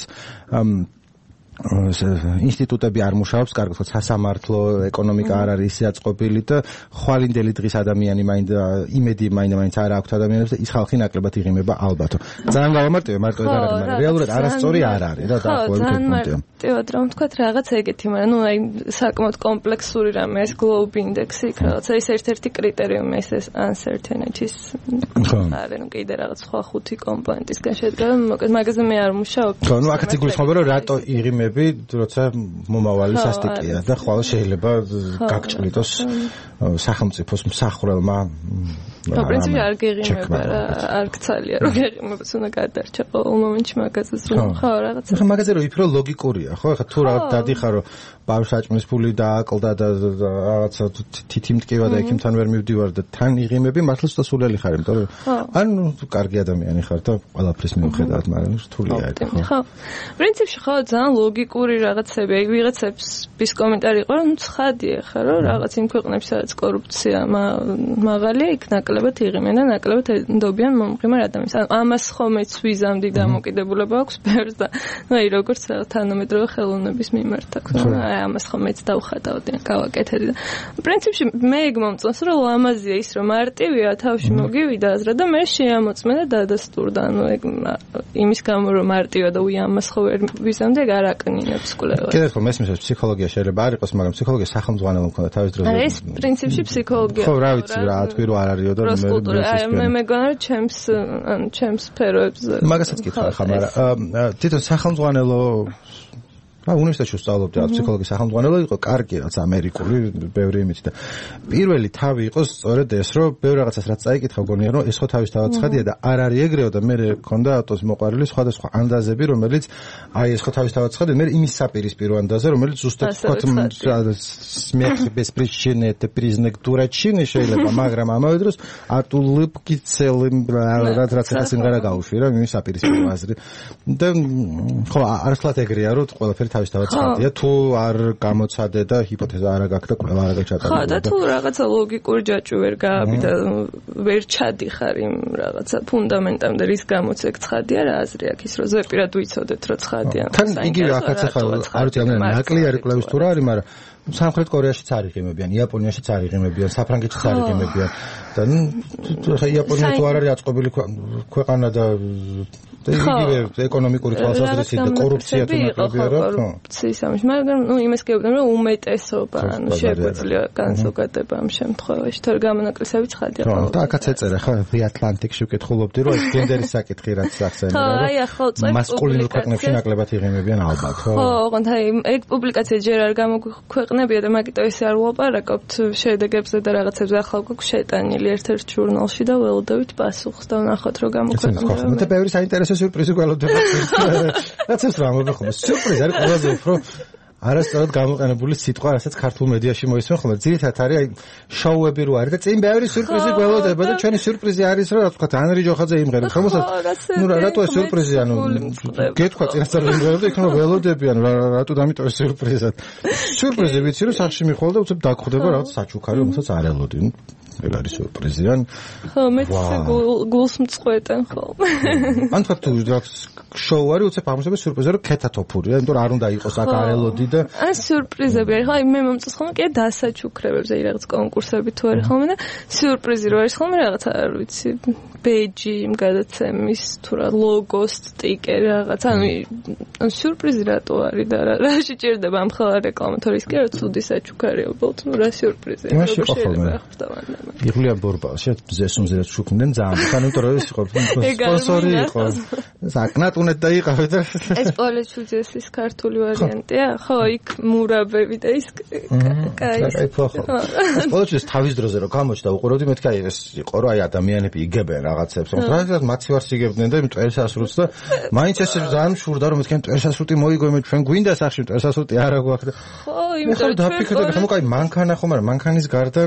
ინსტიტუტები არ მუშაობს კარგად სასამართლო ეკონომიკა არ არის ისე აწყობილი და ხვალინდელი დღის ადამიანი იმედი მაინც არ აქვს ადამიანებს და ის ხალხი ნაკლებად იღიმება ალბათ ძალიან გავამარტივე მარტო ეგ არ არის მაგრამ რეალურად არასწორი არ არის რა დაახლოებით პუნქტია ტევად რომ თქვათ რაღაც ეგეთი მაგრამ ნუ აი საკმაოდ კომპლექსური რამე ეს Globe ინდექსი რაღაცა ის ერთ-ერთი კრიტერიუმი ეს uncertainty-ის არის ნუ კიდე რაღაც სხვა ხუთი კომპონენტისგან შედგება მაგაზე მე არ მუშაობ ხო ნუ აქაც იგულისხმება რომ რატო იღიმება იღიმები, როცა მომავალი სასტიკია და ხვალ შეიძლება გაგჭრიტოს სახელმწიფოს მსახურელმა. პრინციპი არ გეღიმება რა, არ გცალია რომ გეღიმებას უნდა გადარჩა ყოველ მომენტში მაგაზეც რომ ხო რაღაცა. ხა მაგაზე რომ იფრო ლოგიკურია, ხო? ხა თუ რაღაც დადიხარ რომ ბავშვს საჭმლის ფული დააკლდა და რაღაცა თითიმტკივა და ექიმთან ვერ მივდივარ და თან იღიმები მართლაც დასულელი ხარ, იმიტომ რომ ანუ კარგი ადამიანი ხარ და ყველაფრის მიუხედავად, მაგრამ რთულია ეგ, ხო? ხო. პრინციპში ხო ძალიან ლოგიკური რაღაცები, ეგ ვიღაცების კომენტარი იყო, რომ ცხადია ხარ, რომ რაღაც იმ ქვეყნებში სადაც კორუფცია მაღალია, იქ ნაკლებად იღიმენ და ნაკლებად ენდობიან მომღიმარ ადამიანს. ანუ ამას ხომეც ვიზამდი დამოკიდებულება აქვს ბევრს და აი როგორც თანამედროვე ხელოვნების მიმართ აქვს. ამას ხომეც დავხატავდნენ, გავაკეთებდი და პრინციპში მე ეგ მომწონს, რომ ლამაზია ის, რომ მარტივია, თავში მოგივიდა აზრა და მე შეამოწმე და დადასტურდა. ანუ ეგ იმის გამო რომ მარტივია და ამას ხო ვერ ვიზამდი, ეგ არ აკნინებს კვლევა. კიდევ ხო მესმის ფსიქოლოგია შეიძლება არ იყოს, მაგრამ ფსიქოლოგია სახელმძღვანელო მქონდა თავის დროზე. ეს პრინციპში ფსიქოლოგია. ხო, რა ვიცი რა, თქვი რომ არ არისო და მე მეგონა რომ ჩემს სფეროებს მაგასაც კითხავ ხა, მაგრამ თვითონ სახელმძღვანელო უნივერსიტეტში ვსწავლობდი ფსიქოლოგიის სახელმძღვანელო იყო კარგი რაც ამერიკული ბევრი იმით და პირველი თავი იყო სწორედ ეს რომ ბევრ რაღაცას რაც წაიკითხა გონია რომ ეს ხო თავისთავად ცხადია და არ არის ეგრეო და მე მქონდა ავტოს მოყვარული სხვადასხვა ანდაზები რომელიც აი ეს ხო თავისთავად ცხადია მე იმის საპირისპირო ანდაზე რომელიც ზუსტად ვთქვათ смерть без причины это признак дурачины შეიძლება მაგრამ ამავე დროს ატულыбки целым რაც სიმღერა გაუშვი რა იმის საპირისპირო აზრი და ხო არასდროს ეგრეა რომ ყველაფერი თავისთავად ცხადია თუ არ გამოცადე და ჰიპოთეზა არ გაქვს და ყველა არ გაჩატარდა. ხო და თუ რაღაცა ლოგიკური ჯაჭვი ვერ გააბიდა ვერ ჩადიხარ იმ რაღაცა ფუნდამენტამდე რის გამოც ეგ ცხადია რა აზრი აქვს ის რომ ზეპირად ვიცოდეთ რომ ცხადია. თან იგივე ახაც ახლა არ ვიცი ამ ნაკლი არის კლავის თუ რა არის მაგრამ სამხრეთ კორეაშიც არ იღიმებიან, იაპონიაშიც არ იღიმებიან, საფრანგეთშიც არ იღიმებიან და ხა იაპონია თუ არ არის აწყობილი ქვეყანა და იგივე ეკონომიკური თვალსაზრისით და კორუფცია თუ ნაკლებია რა, ხო? კორუფციის ამაში, მაგრამ იმას გეუბნები რომ უმეტესობა, ანუ შეგვიძლია განსაკუთრება ამ შემთხვევაში, თორე გამონაკლისები ცხადია. ხო, და აქაც ეწერა ხო, The Atlantic-ში ვკითხულობდი რომ ეს გენდერის საკითხი რაც ახსენე რა. აი ახლა წაი მასკულინურ ქვეყნებში ნაკლებად იღიმებიან ალბათ, ხო? ხო, ოღონდ აი ეგ პუბლიკაცია ჯერ არ გამოგვეყნებია და მაგიტო ესე არ ვლაპარაკობთ შედეგებზე და რაღაცებზე ახლა გვაქვს შეტანილი ერთ-ერთ ჟურნალში და ველოდებით პასუხს და ვნახოთ რომ გამოგვეყნება. და ბევრი საინტერესო სიურპრიზი გველოდება. რაცაც რა მოგხომ სიურპრიზი არის ყველაზე უფრო არასწორად გამოყენებული სიტყვა, რასაც ქართულ მედიაში მოისმენ ხოლმე. ძირითადად არის აი შოუები რო არის და წინ ბევრი სიურპრიზი გველოდება და ჩვენი სიურპრიზი არის რომ რა თქვა ანრი ჯოხაძე იმღერებს. რომელსაც ნუ რატო ეს სიურპრიზი ანუ გეთქვა წინასწარ იმღერებს და იქნება ველოდებიან რატო დამიტოვე სიურპრიზად. სიურპრიზი ვიცი რომ სახში მიხვალ და უცებ დაგხვდება რაღაც საჩუქარი რომელსაც არ ელოდი. ეგ არის სიურპრიზიან. ხო, მეც გულს მწყვეტენ ხოლმე. ან ფაქტობრივად შოუ არის უცებ აღმოჩნდება სიურპრიზი რომ ქეთათოფურია, იმიტომ რომ არ უნდა იყოს აქ არ ელოდი და ან სიურპრიზები არის, ხო, აი მე მომწონს ხოლმე კიდე დასაჩუქრებებს, აი რაღაც კონკურსები თუ არის ხოლმე და სიურპრიზი რო არის ხოლმე რაღაც არ ვიცი, ბეიჯი იმ გადაცემის თუ რა ლოგოს სტიკერი რაღაც, ანუ სიურპრიზი რატო არის და რა შეჭირდება ამ ხალხ რეკლამატორის კი რა ცუდი საჩუქარია უბრალოდ, ნუ რა სიურპრიზია, როგორ შეიძლება ხვდავანდა. იღლია ბორბალში ზესუმზეც შუქდნენ ძალიან, იმიტომ რომ ეს იყო სპონსორი იყო. საკნატუნეთ დაიყავე და ეს პოლეჩუძესის ქართული ვარიანტია? ხო, იქ მურაბები და ის კაი. პოლეჩუძეს თავის დროზე რომ გამოჩნდა უყურებდი მეთქი აი ეს იყო რომ აი ადამიანები იგებენ რაღაცებს. რა მაცივარს იგებდნენ და მტვერსასრუტს და მაინც ეს ძალიან შურდა რომ მეთქი მტვერსასრუტი მოიგო მე ჩვენ გვინდა სახში მტვერსასრუტი არა გვაქვს და ხო, იმიტომ რომ დაფიქრდა ხომ კაი მანქანა ხომ არა მანქანის გარდა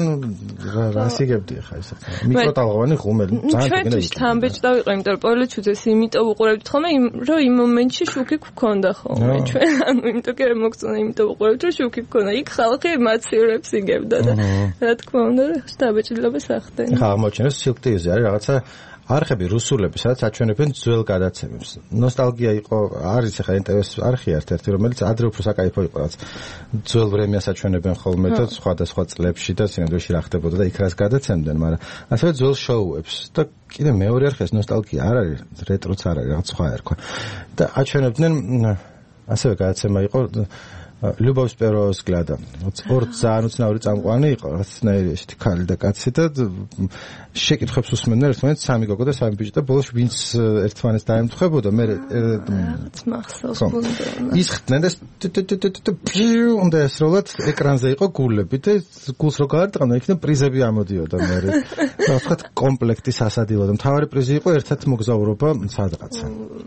რას იგებდი ხა ეს მიკროტალღოვანი ხუმელი ძალიან გინდა ჩვენ თამბეჭდა ვიყო იმიტომ რომ პოლეჩუძეს იმიტომ უყურებთ ხოლმე რომ იმ მომენტში შუქი გქონდა ხოლმე ჩვენ ანუ იმიტომ კი მოგწონა იმიტომ უყურებთ რომ შუქი გქონდა იქ ხალხი მაცივრებს იგებდა და რა თქმა უნდა დაბეჭდილებას ახდენა ხა აღმოჩნდა სიუქტიზი არის რაღაცა არხები რუსულები სადაც აჩვენებენ ძველ გადაცემებს ნოსტალგია იყო არის ახლა ინტერეს არხი ერთ-ერთი რომელიც ადრე უფრო საკაიფო იყო რაც ძველ ვრემიას აჩვენებენ ხოლმე და სხვადასხვა წლებში და სინამდვილეში რა ხდებოდა და იქ რას გადაცემდნენ მაგრამ ასევე ძველ შოუებს და კიდე მეორე არხი ეს ნოსტალგია არ არის რეტროც არ არის რაღაც სხვა ერქვა და აჩვენებდნენ ასევე გადაცემა იყო Любовь с первого взгляда. Вот ორ ძალიან უცნაური წამყვანი იყო, რაღაცნაირი ესეთი ქალი და კაცი და შეკითხებს უსმენდნენ ერთმანეთს სამი გოგო და სამი ბიჭი და ბოლოს ვინც ერთმანეთს დაემთხვებოდა, მე მახსოვს გუნდონა. ისხდნენ და უნდა ესროლათ ეკრანზე იყო გულები და გულს რო გაარტყამდა, იქიდან პრიზები ამოდიოდა მე. და ვთქვათ კომპლექტი სასადილო და მთავარი პრიზი იყო ერთად მოგზაურობა სადღაცა.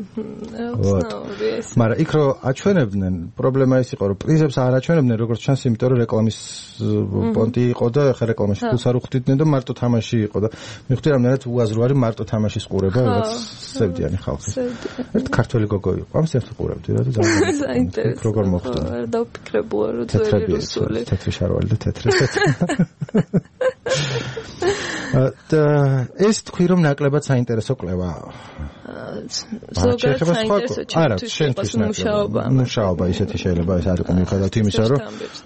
მაგრამ იქ რო აჩვენებდნენ, პრობლემა ის იყო, რომ პრიზებს არ აჩვენებდნენ, როგორც ჩანს, იმიტომ რომ რეკლამის პონტი იყო და ხა რეკლამაში ფულს არ უხდიდნენ და მარტო თამაში იყო და მივხვდი რამდენად უაზრო არის მარტო თამაშის ყურება, რაც სევდიანი ხალხი. ერთ ქართველი გოგო იყო, ამას ერთ ყურებდი რა და საინტერესო. როგორ მოხდა? არ დავფიქრებულა რომ ძველი რუსული. თეთრი შარვალი და თეთრი. და ეს თქვი რომ ნაკლებად საინტერესო კვლევაა. ზოგადად საინტერესო ჩემთვის მუშაობა ისეთი შეიძლება ეს არ იყო მიუხედავად იმისა რომ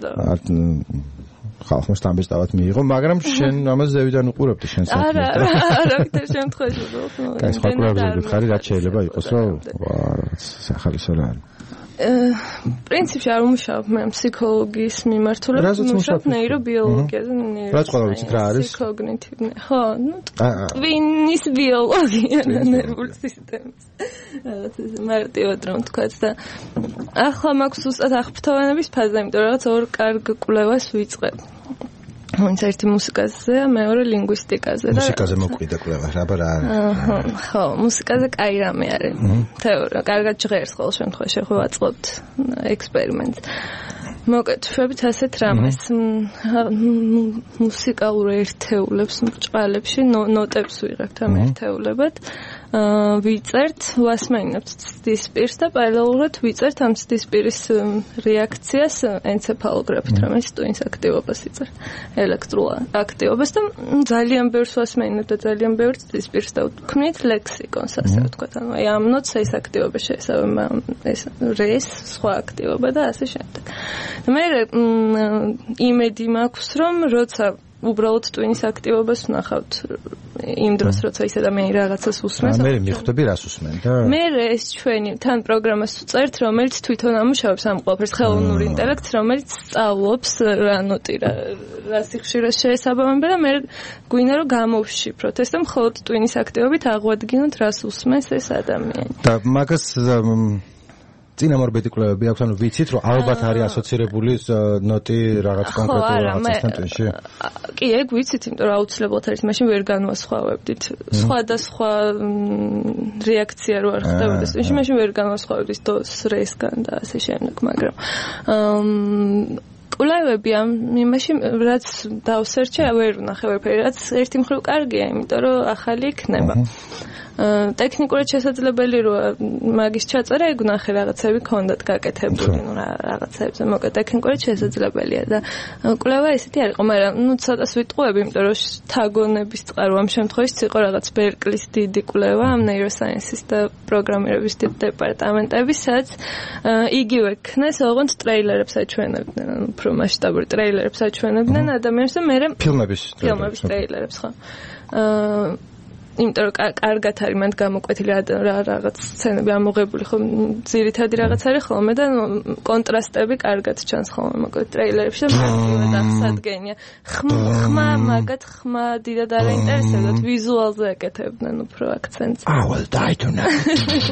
ხალხმა სტამბის დავად მიიღო, მაგრამ შენ ამას ზევიდან უყურებდი შენ საქმეს. არა, ვიდრე შემთხვევაში ვიყო. კაი, სხვა კვლევებზე ხარი რაც შეიძლება იყოს, რომ სახალისო რა არის. პრინციპში არ ვმუშაობ მე ფსიქოლოგიის მიმართულებით, ვმუშაობ ნეირობიოლოგიაზე, რაც ყველა ვიცით რა არის? კოგნიტივი. ხო, ტვინის ბიოლოგია და ნერვული სისტემის. მარტივად რომ თქვაც და ახლა მაქვს უბრალოდ აღფრთოვანების ფაზა, იმიტომ რომ რაღაც ორ კარგ კვლევას ვიწყებ. ვინც ერთი მუსიკაზეა, მეორე ლინგვისტიკაზე და მუსიკაზე მოკვიდა კვლევა, რა. ხო, მუსიკაზე კაი რამე არის. თეორია, კარგად ჟღერს ყოველ შემთხვევაში, ხო ვაწყობთ ექსპერიმენტს. მოკეთ შვებით ასეთ რამეს. მუსიკალურ ერთეულებს ბრჭყალებში ნოტებს ვიღებთ ამ ერთეულებად. ვიწერთ, ვასმენებთ ცდის პირს და პარალელურად ვიწერთ ამ ცდის პირის რეაქციას ენცეფალოგრაფით, რომელიც ტვინს აქტივობას იწერს, ელექტრულ აქტივობას და ძალიან ბევრს ვასმენებთ და ძალიან ბევრ ცდის პირს დავქმნით ლექსიკონს, ასე ვთქვათ. ანუ აი ამ ნოტს ეს აქტივობა შეესაბამება ეს რეს, სხვა აქტივობა და ასე შემდეგ. მე იმედი მაქვს, რომ როცა უბრალოდ ტვინის აქტივობას ვნახავთ იმ დროს, როცა ის ადამიანი რაღაცას უსმენს. მე მიხვდები რას უსმენ და მე ეს ჩვენი თან პროგრამას ვწერთ, რომელიც თვითონ ამუშავებს ამ ყველაფერს, ხელოვნური ინტელექტს, რომელიც სწავლობს რა ნოტი რა სიხშირეს შეესაბამება და მე გვინდა რომ გამოვშიფროთ ეს და მხოლოდ ტვინის აქტივობით აღვადგინოთ რას უსმენს ეს ადამიანი. და მაგას წინამორბედი კვლევები აქვს, ანუ ვიცით, რომ ალბათ არის ასოცირებული ნოტი რაღაც კონკრეტულ რაღაცასთან ტვინში. კი, ეგ ვიცით, იმიტომ რომ აუცილებლად არის, მაშინ ვერ განვასხვავებდით. სხვადასხვა რეაქცია რო არ ხდებოდეს ტვინში, მაშინ ვერ განვასხვავებდით დოს რესგან და ასე შემდეგ, მაგრამ კვლევები ამ იმაში, რაც დავსერჩე, ვერ ვნახე ვერაფერი, რაც ერთი მხრივ კარგია, იმიტომ რომ ახალი იქნება. ტექნიკურად შესაძლებელი როა მაგის ჩაწერა, ეგ ვნახე რაღაცები ქონდათ გაკეთებული, ნუ რაღაცებზე, მოკლედ ტექნიკურად შესაძლებელია და კვლევა ესეთი არ იყო, მაგრამ ნუ ცოტას ვიტყუები, იმიტომ რომ თაგონების წყარო ამ შემთხვევაში იყო რაღაც ბერკლის დიდი კვლევა, ამ ნეიროსაიენსის და პროგრამირების დეპარტამენტების, სადაც იგივე ქნეს, ოღონდ ტრეილერებს აჩვენებდნენ, ანუ უფრო მასშტაბური ტრეილერებს აჩვენებდნენ ადამიანებს და მე ფილმების ტრეილერებს, ხო. იმიტომ რომ კარგად არის მანდ გამოკვეთილი რაღაც სცენები ამოღებული, ხო, ძირითადი რაღაც არის ხოლმე და კონტრასტები კარგად ჩანს ხოლმე, მოკლედ ტრეილერებში და მარტივად აღსადგენია. ხმა მაგათ ხმა დიდად არ აინტერესებდათ, ვიზუალზე აკეთებდნენ უფრო აქცენტს. I will die tonight.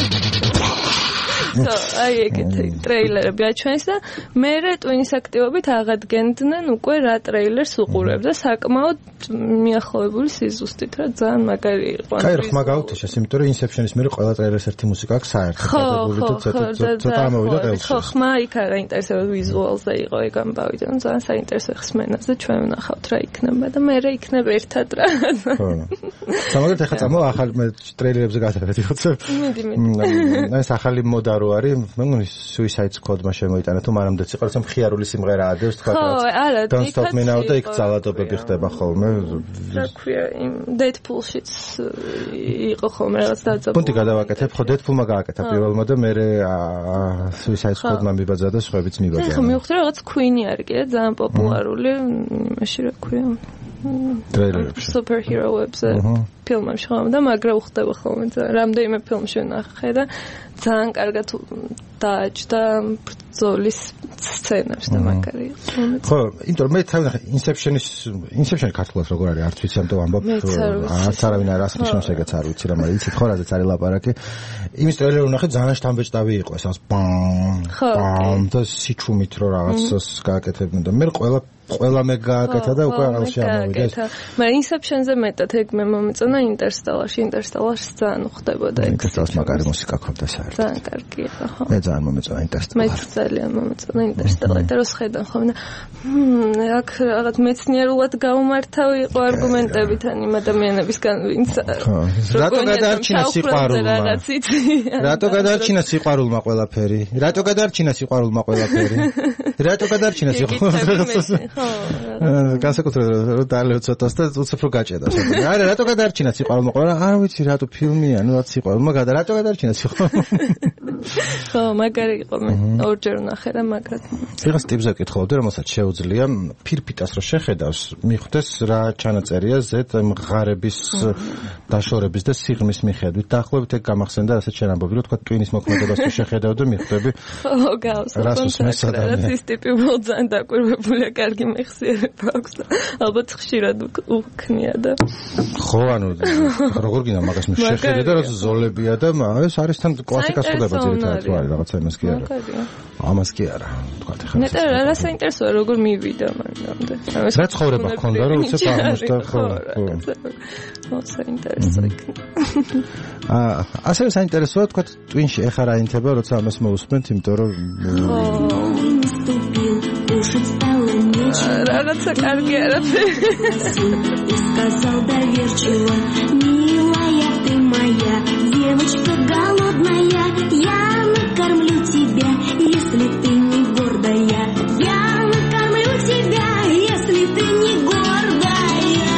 აი ეგეთი ტრეილერები აჩვენეს და მე ტვინის აქტივობით აღადგენდნენ უკვე რა ტრეილერს უყურებ და საკმაოდ მიახლოებული სიზუსტით რა ძალიან მაგარი იყო. კაი, ხმა გავუთიშეს, იმიტომ რომ ინსეფშენის მერე ყველა ტრეილერს ერთი მუსიკა აქვს საერთოდ დაგებული და ცოტა ამოვიდა ყელში. ხო, ხმა იქ არ აინტერესებდა, ვიზუალზე იყო ეგ ამბავი და ძალიან საინტერესო ხსმენაზე ჩვენ ვნახავთ რა იქნება და მე იქნება ერთად რა. ხო. სამაგერთ ახლა წამო ახალ მე ტრეილერებზე გადავედი ხოცებ. მიდი. ეს ახალი მოდა რო არის, მე მგონი Suicide Squad-მა შემოიტანა, თუ მანამდეც იყო, რომ მხიარული სიმღერა ადევს, თქვა რა. ხო, არა, Don't Stop Me Now და იქ ძალადობები ხდება ხოლმე. რა ქვია, იმ Deadpool-შიც იყო ხოლმე რაღაც დაძაბული. პუნქტი გადავაკეთებ, ხო Deadpool-მა გააკეთა პირველმა და მე Suicide Squad-მა მიბაძა და სხვაებიც მიბაძა. ხო, მივხვდი რაღაც Queen-ი არის კიდე ძალიან პოპულარული, იმაში რა ქვია. ტრეილერებში. სუპერჰეროებზე ფილმებში ხომ და მაგრა უხდება ხოლმე. რამდენიმე ფილმში ვნახე და ძალიან კარგად დააჭდა ბრძოლის სცენებს და მაგარი. ხო, იმიტომ მე თავი Inception-ი ქართულად როგორ არის? არც ვიცი ამიტომ ამბობ. არც არავინ არ ასწრებს ეგეც არ ვიცი რა, მაგრამ იცით ხო რაზეც არის ლაპარაკი. იმის ტრეილერი ვნახე ძალიან შთამბეჭდავი იყო, ეს პამ და სიჩუმით რო რაღაცას გააკეთებდნენ და მე ყველა მე გააკეთა და უკვე აღარ შემოვიდა ეს. მაგრამ Inception-ზე მეტად ეგ მე მომეწონა Interstellar-ში ძალიან უხდებოდა ეგ. Interstellar-ს მაგარი მუსიკა ქონდა საერთოდ. ძალიან კარგია ხო. მე ძალიან მომეწონა Interstellar. მე ძალიან მომეწონა Interstellar და რო შედან ხოლმე აქ რაღაც მეცნიერულად გაუმართავი იყო არგუმენტებით ან იმ ადამიანებისგან ვინც რატო გადაარჩინა სიყვარულმა? რატო გადაარჩინა სიყვარულმა ყველაფერი? რატო გადაარჩინა სიყვარულმა ყველაფერი? რატო გადაარჩინა სიყვარულმა? განსაკუთრებით დალეო ცოტას და უცებ რო გაჭედა საერთოდ. არა, რატო გადაარჩინა სიყვარულმა ყველა? არ ვიცი რატო ფილმია, ნუ რაც სიყვარულმა რატო გადაარჩინა სიყვარულმა? ხო, მაგარი იყო მე ორჯერ ვნახე და მაგრად. ეხლა ტიპზე კითხულობდი, რომელსაც შეუძლია ფირფიტას რო შეხედავს, მიხვდეს რა ჩანაწერია ზეთ მღარების დაშორების და სიღრმის მიხედვით. დაახლოებით ეგ გამახსენდა ასეთ შენ ამბობი, რომ თქვა ტვინის მოქმედებას რო შეხედავ და მიხვდები. ხო, გავს. რას უსმენს ადამიანი? ეს ტიპი ძალიან დაკვირვებულია, კარგი მეხსიერება აქვს და ალბათ ხშირად უქნია და ხო, ანუ როგორ გინდა მაგას მე შეხედე და რაც ზოლებია და ეს არის თან კლასიკას ხდება ძირითადად თუ არის რაღაცა იმას კი არა. ამას კი არა, თქვათ ახლა. ნეტა რა საინტერესოა როგორ მივიდა მაგამდე. რა ცხოვრება ქონდა რომ უცებ აღმოჩნდა ხო. ხო, საინტერესო იქნება. ასევე საინტერესოა თქვათ ტვინში ეხა რა ინთება როცა ამას მოусმენთ, იმიტომ რომ რაღაცა კარგი არაფერი. Сказал доверчиво, милая ты моя, девочка голодная, я накормлю тебя, если ты не гордая. Я накормлю тебя, если ты не гордая.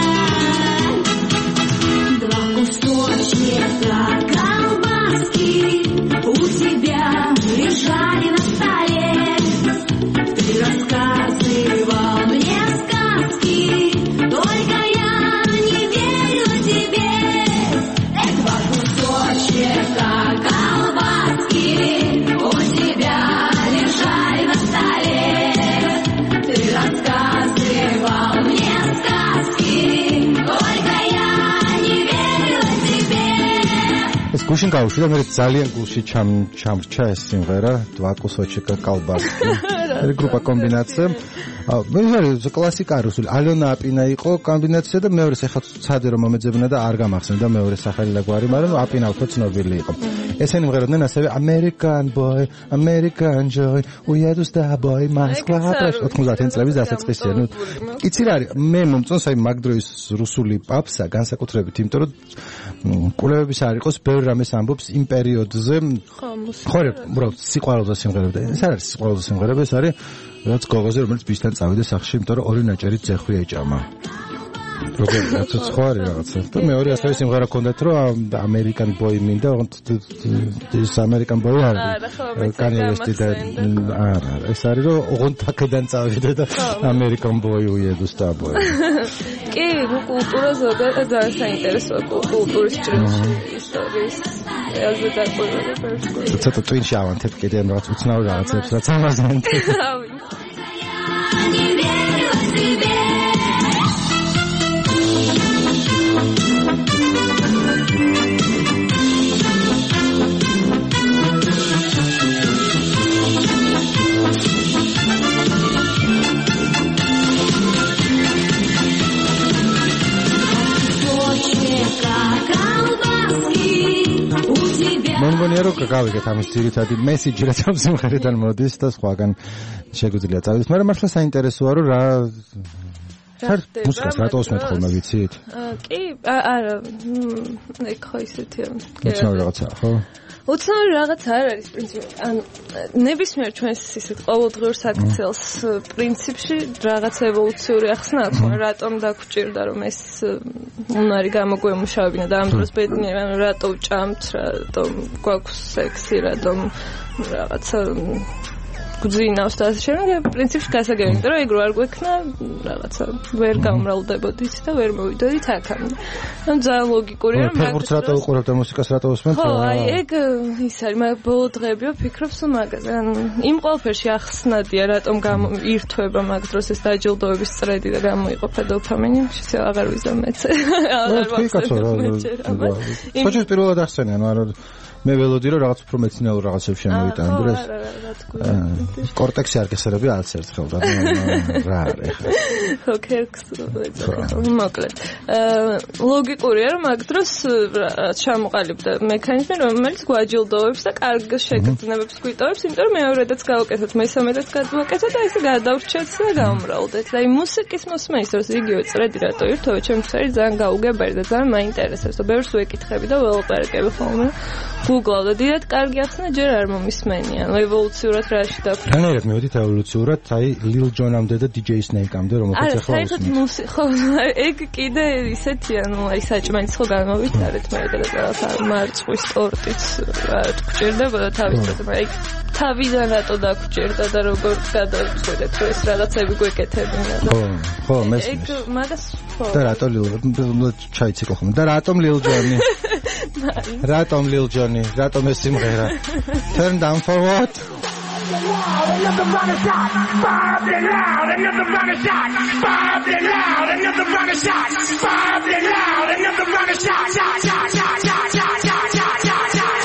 Два кусочка колбаски у тебя лежали на столе. Ты рассказывал мне сказки, только я не верю тебе. Два кусочка колбаски у тебя лежали на столе. Ты рассказывал мне сказки, только я не верю тебе. ეს გუშინ გავუშვი და მე ძალიან გულში ჩამრჩა ეს სიმღერა два кусочка колбаски. ეს გრუპა კომბინაცია. მე ვარ კლასიკა რუსული. ალონა აპინა იყო კომბინაცია და მეორეს ეხლა ცადე რომ მომეძებნა და არ გამახსენდა მეორე სახელი და გვარი, მაგრამ აპინა უფრო ცნობილი იყო. ესენი მღეროდნენ ასევე American boy, American joy, ujedu s tobой Moskva. 90-იან წლების დასაწყისია. ნუ იცი რა არის? მე მომწონს აი მაგდროის რუსული პაპსა განსაკუთრებით, იმიტომ რომ კულევების არ იყოს ბევრ რამეს ამბობს იმ პერიოდზე. ხო, უბრალოდ სიყვარულზე სიმღერები და ეს არ არის სიყვარულზე სიმღერები, ეს არის რაც გოგოზე რომელიც ბისთან წავიდა სახში, იმიტომ რომ ორი ნაჭერი ძეხვი ეჭამა. როგორ რაც სხვა არის რაღაცა. და მეორე ასევე სიმღერა ქონდათ რომ American boy მინდა, ეს American boy არის. კანიესტი და არა, ეს არის რომ ოღონდ აქედან წავიდა და American boy ujedu s tobой. კი, კულტურა ზოგადად ძალიან საინტერესოა კულტურის ჭრილში ისტორიის. ელზე დაკვირვება. ცოტა ტვინში ავანთებ კიდე რაღაც უცნაურ რაღაცებს, რაც ამაზე ანთებ. Не верю тебе. მეგონია რომ გავიგეთ ამის ძირითადი მესიჯი რაც ამ სიმღერიდან მოდის და სხვაგან შეგვიძლია წავიდეთ, მაგრამ მართლა საინტერესოა რომ რა მუსიკას რატო უსმენთ ხოლმე ვიცით? კი, არა, ეგ ხო ისეთია. უცნაური რაღაცაა, ხო? უცნაური რაღაც არ არის პრინციპი. ან ნებისმიერ ჩვენს ისეთ ყოველდღიურ საქციელს პრინციპში რაღაც ევოლუციური ახსნა აქვს, რატომ დაგვჭირდა რომ ეს უნარი გამოგვემუშავებინა და ამ დროს ბედნიერ, ანუ რატო ვჭამთ, რატომ გვაქვს სექსი, რატომ რაღაცა გძინავს და ასე შემდეგ პრინციპში გასაგებია, იმიტომ რომ ეგ რო არ გვექნა რაღაცა ვერ გამრავლდებოდით და ვერ მოვიდოდით აქამდე. ანუ ძალიან ლოგიკურია, მაგრამ რატო უყურებთ მუსიკას, რატო უსმენთ? ხო, აი ეგ ის არის, მაგრამ ბოლო დღეებიო ფიქრობ სულ მაგაზე. ანუ იმ ყველაფერში ახსნადია, რატომ ირთვება მაგ დროს ეს დაჯილდოების წრედი და გამოიყოფა დოფამინი, შეიძლება აღარ ვიზამ მეც. აღარ ვახსენებ. ხო, პირველად ახსენე, ანუ არა მე ველოდი რომ რაღაც უფრო მეცნიერულ რაღაცებს შემოვიტანე, მაგრამ ეს კორტექსი არ გესერები არც ერთხელ რა არის ხა. ხო, ქერქს მოკლედ. ლოგიკურია რომ მაგ დროს ჩამოყალიბდა მექანიზმი, რომელიც გვაჯილდოვებს და კარგ შეგრძნებებს გვიტოვებს, იმიტომ რომ მეორედაც გავაკეთოთ, მესამედაც გადავაკეთოთ და ესე გადავრჩეთ და გავმრავლდეთ. და იმ მუსიკის მოსმენის დროს იგივე წრედი რატო ირთვება, ჩემთვის არის ძალიან გაუგებარი და ძალიან მაინტერესებს და ბევრს ვეკითხები და ველაპარაკები ხოლმე. Google და დიდად კარგი ახსნა ჯერ არ მომისმენია. ევოლუციურად რაში და რანაირად მივედით ევოლუციურად, აი Lil Jon-ამდე და DJ Snake-ამდე რომელსაც ახლა ვუსმენთ. ხო, ეგ კიდე ისეთია, ნუ აი საჭმელიც ხო გამოვიტარეთ მე და მარწყვის ტორტიც არ გჭირდება და თავისთავად, აი თავიდან რატო დაგჭირდა და როგორ გადავწყვეტეთ რომ ეს რაღაცები გვეკეთებინა და ხო, მესმის. ეგ მაგას ხო. და რატო ჩაიციკო ხომ? და რატომ Lil Jon-ი? რატომ Lil Jon-ი? რატომ ეს სიმღერა? Turn down for what? Another round shot, bobbed it loud, another round shot, bobbed it loud, another round shot, bobbed it loud, another round shot, shot, shot, shot, shot, shot, shot, shot, shot,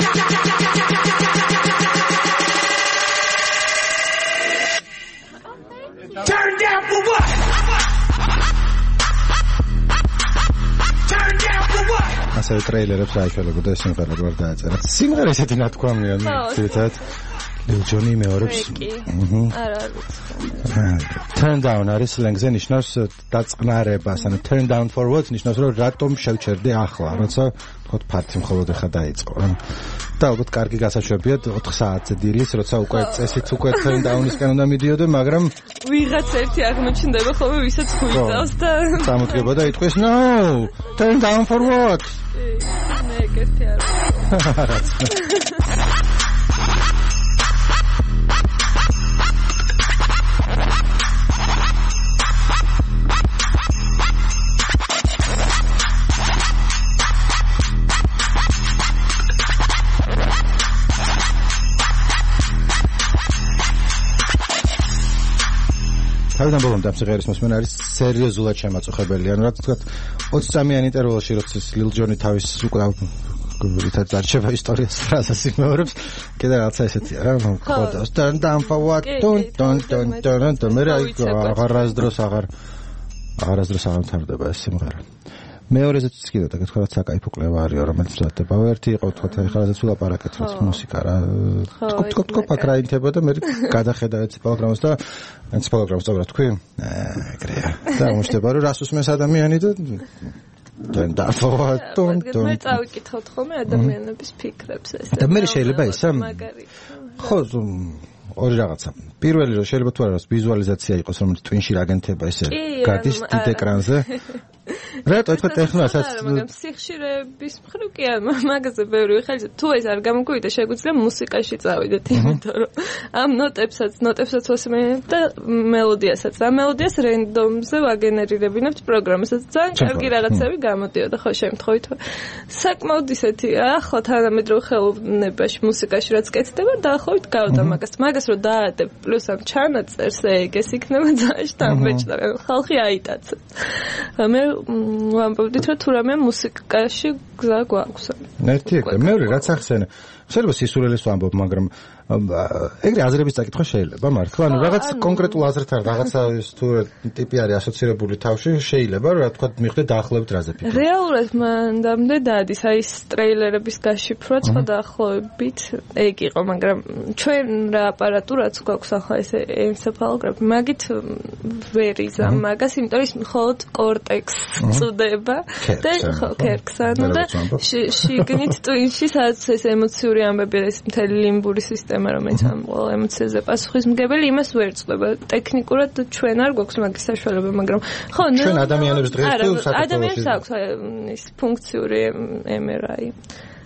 Turn down for what? Turn down for what? ასე ტრეილერებს აიჩვენებოდა ეს სიმღერა გვარ დააწერა. სიმღერა ესეთი ნათქვამია, თვითონ Lil Jon-ი მეორებს. არა, Turn down არის სლენგზე ნიშნავს დაწყნარებას, ანუ turn down for what ნიშნავს რომ რატომ შევჩერდი ახლა, როცა თქო ფარტი მხოლოდ ახლა დაიწყო რა. და ალბათ კარგი გასაშვებია 4 საათზე დილის, როცა უკვე წესით უკვე turn down-ისკენ უნდა მიდიოდე, მაგრამ ვიღაც ერთი აღმოჩნდება ხოლმე, ვისაც გვიწევს და წამოდგება და იტყვის no, turn down for what? მე ეგეთი არ ვარ. თავიდან ბოლომდე ამ სიმღერის მოსმენა არის სერიოზულად შემაწუხებელი. ანუ რაც თქვა 20 წამიან ინტერვალში როცა Lil Jon-ი თავის უკვე გურითად დარჩება ისტორიას ფრაზას იმეორებს, კიდე რაღაცა ესეთია რა, ხოდა turn down for what? Don't მე აღარასდროს აღარ მთავრდება ეს სიმღერა. მეორეზეც კიდე და გითხრათ საკაიფო კლევა არის, რომელიც მზადდება. ერთი იყო თქვა ხალხაზეც ვილაპარაკეთ რა მუსიკა რა. თქო ფაქრაინთება და მე გადახედავ ენციფალოგრამას და ენციფალოგრამს წავრა თქვი? ეგრეა. და მოშტება რომ რას უსმენს ადამიანი და მე წავიკითხავთ ხოლმე ადამიანების ფიქრებს ეს. და მე შეიძლება ისა ხო ორი რაღაცა. პირველი რომ შეიძლება თუ არა ვიზუალიზაცია იყოს, რომელიც twin-ში აგენტება ესე გადის დიდ ეკრანზე. რატო თქვა ტექნოლოგიასაც მაგრამ სიხშირების მხრივ კი არა, მაგაზე ბევრი ხალხი თუ ეს არ გამოგვივიდა, შეგვიძლია მუსიკაში წავიდეთ, იმიტომ რომ ამ ნოტებსაც ვასმენებ და მელოდიასაც. და მელოდიას რენდომზე ვაგენერირებინებთ პროგრამასაც. ძალიან კარგი რაღაცები გამოდიოდა ხო შემთხვევით. საკმაოდ ისეთი ახლა თანამედროვე ხელოვნებაში მუსიკაში რაც კეთდება, დაახლოებით გავდა მაგას. მაგას რომ დაადებ პლუს ამ ჩანაწერს, ეს იქნება ძალიან შთამბეჭდა. ხალხი აიტაცებს. მე ვამბობდით რომ თუ რამე მუსიკაში გზა გვაქვს. ერთი ეგრე, მეორე რაც ახსენე. შეიძლება სისულელეს ვამბობ, მაგრამ ეგრე აზრების წაკითხვა შეიძლება მართლა, ანუ რაღაც კონკრეტულ აზრთან რაღაცა ის თუ ტიპი არის ასოცირებული თავში, შეიძლება რა თქვა მიხვდე დაახლოებით რაზე ფიქრობ. რეალურად მანდამდე დადის, აი ეს ტრეილერების გაშიფრვა სხვა დაახლოებით ეგ იყო, მაგრამ ჩვენ რა აპარატურაც გვაქვს ახლა ეს ენცეფალოგრაფი, მაგით ვერ იზამ მაგას, იმიტომ რომ მხოლოდ კორტექსს წუდება და ხო ქერქსანო და შიგნით twin-ში სადაც ეს ემოციური ამბები, ეს მთელი ლიმბური სისტემა, რომელიც ამ ყოველ ემოციაზე პასუხისმგებელი, იმას ვერ წდება. ტექნიკურად ჩვენ არ გვაქვს მაგის საშუალება, მაგრამ ხო, ჩვენ ადამიანებს დღეს თუ საქართველოში ადამიანებს აქვს ის ფუნქციური MRI.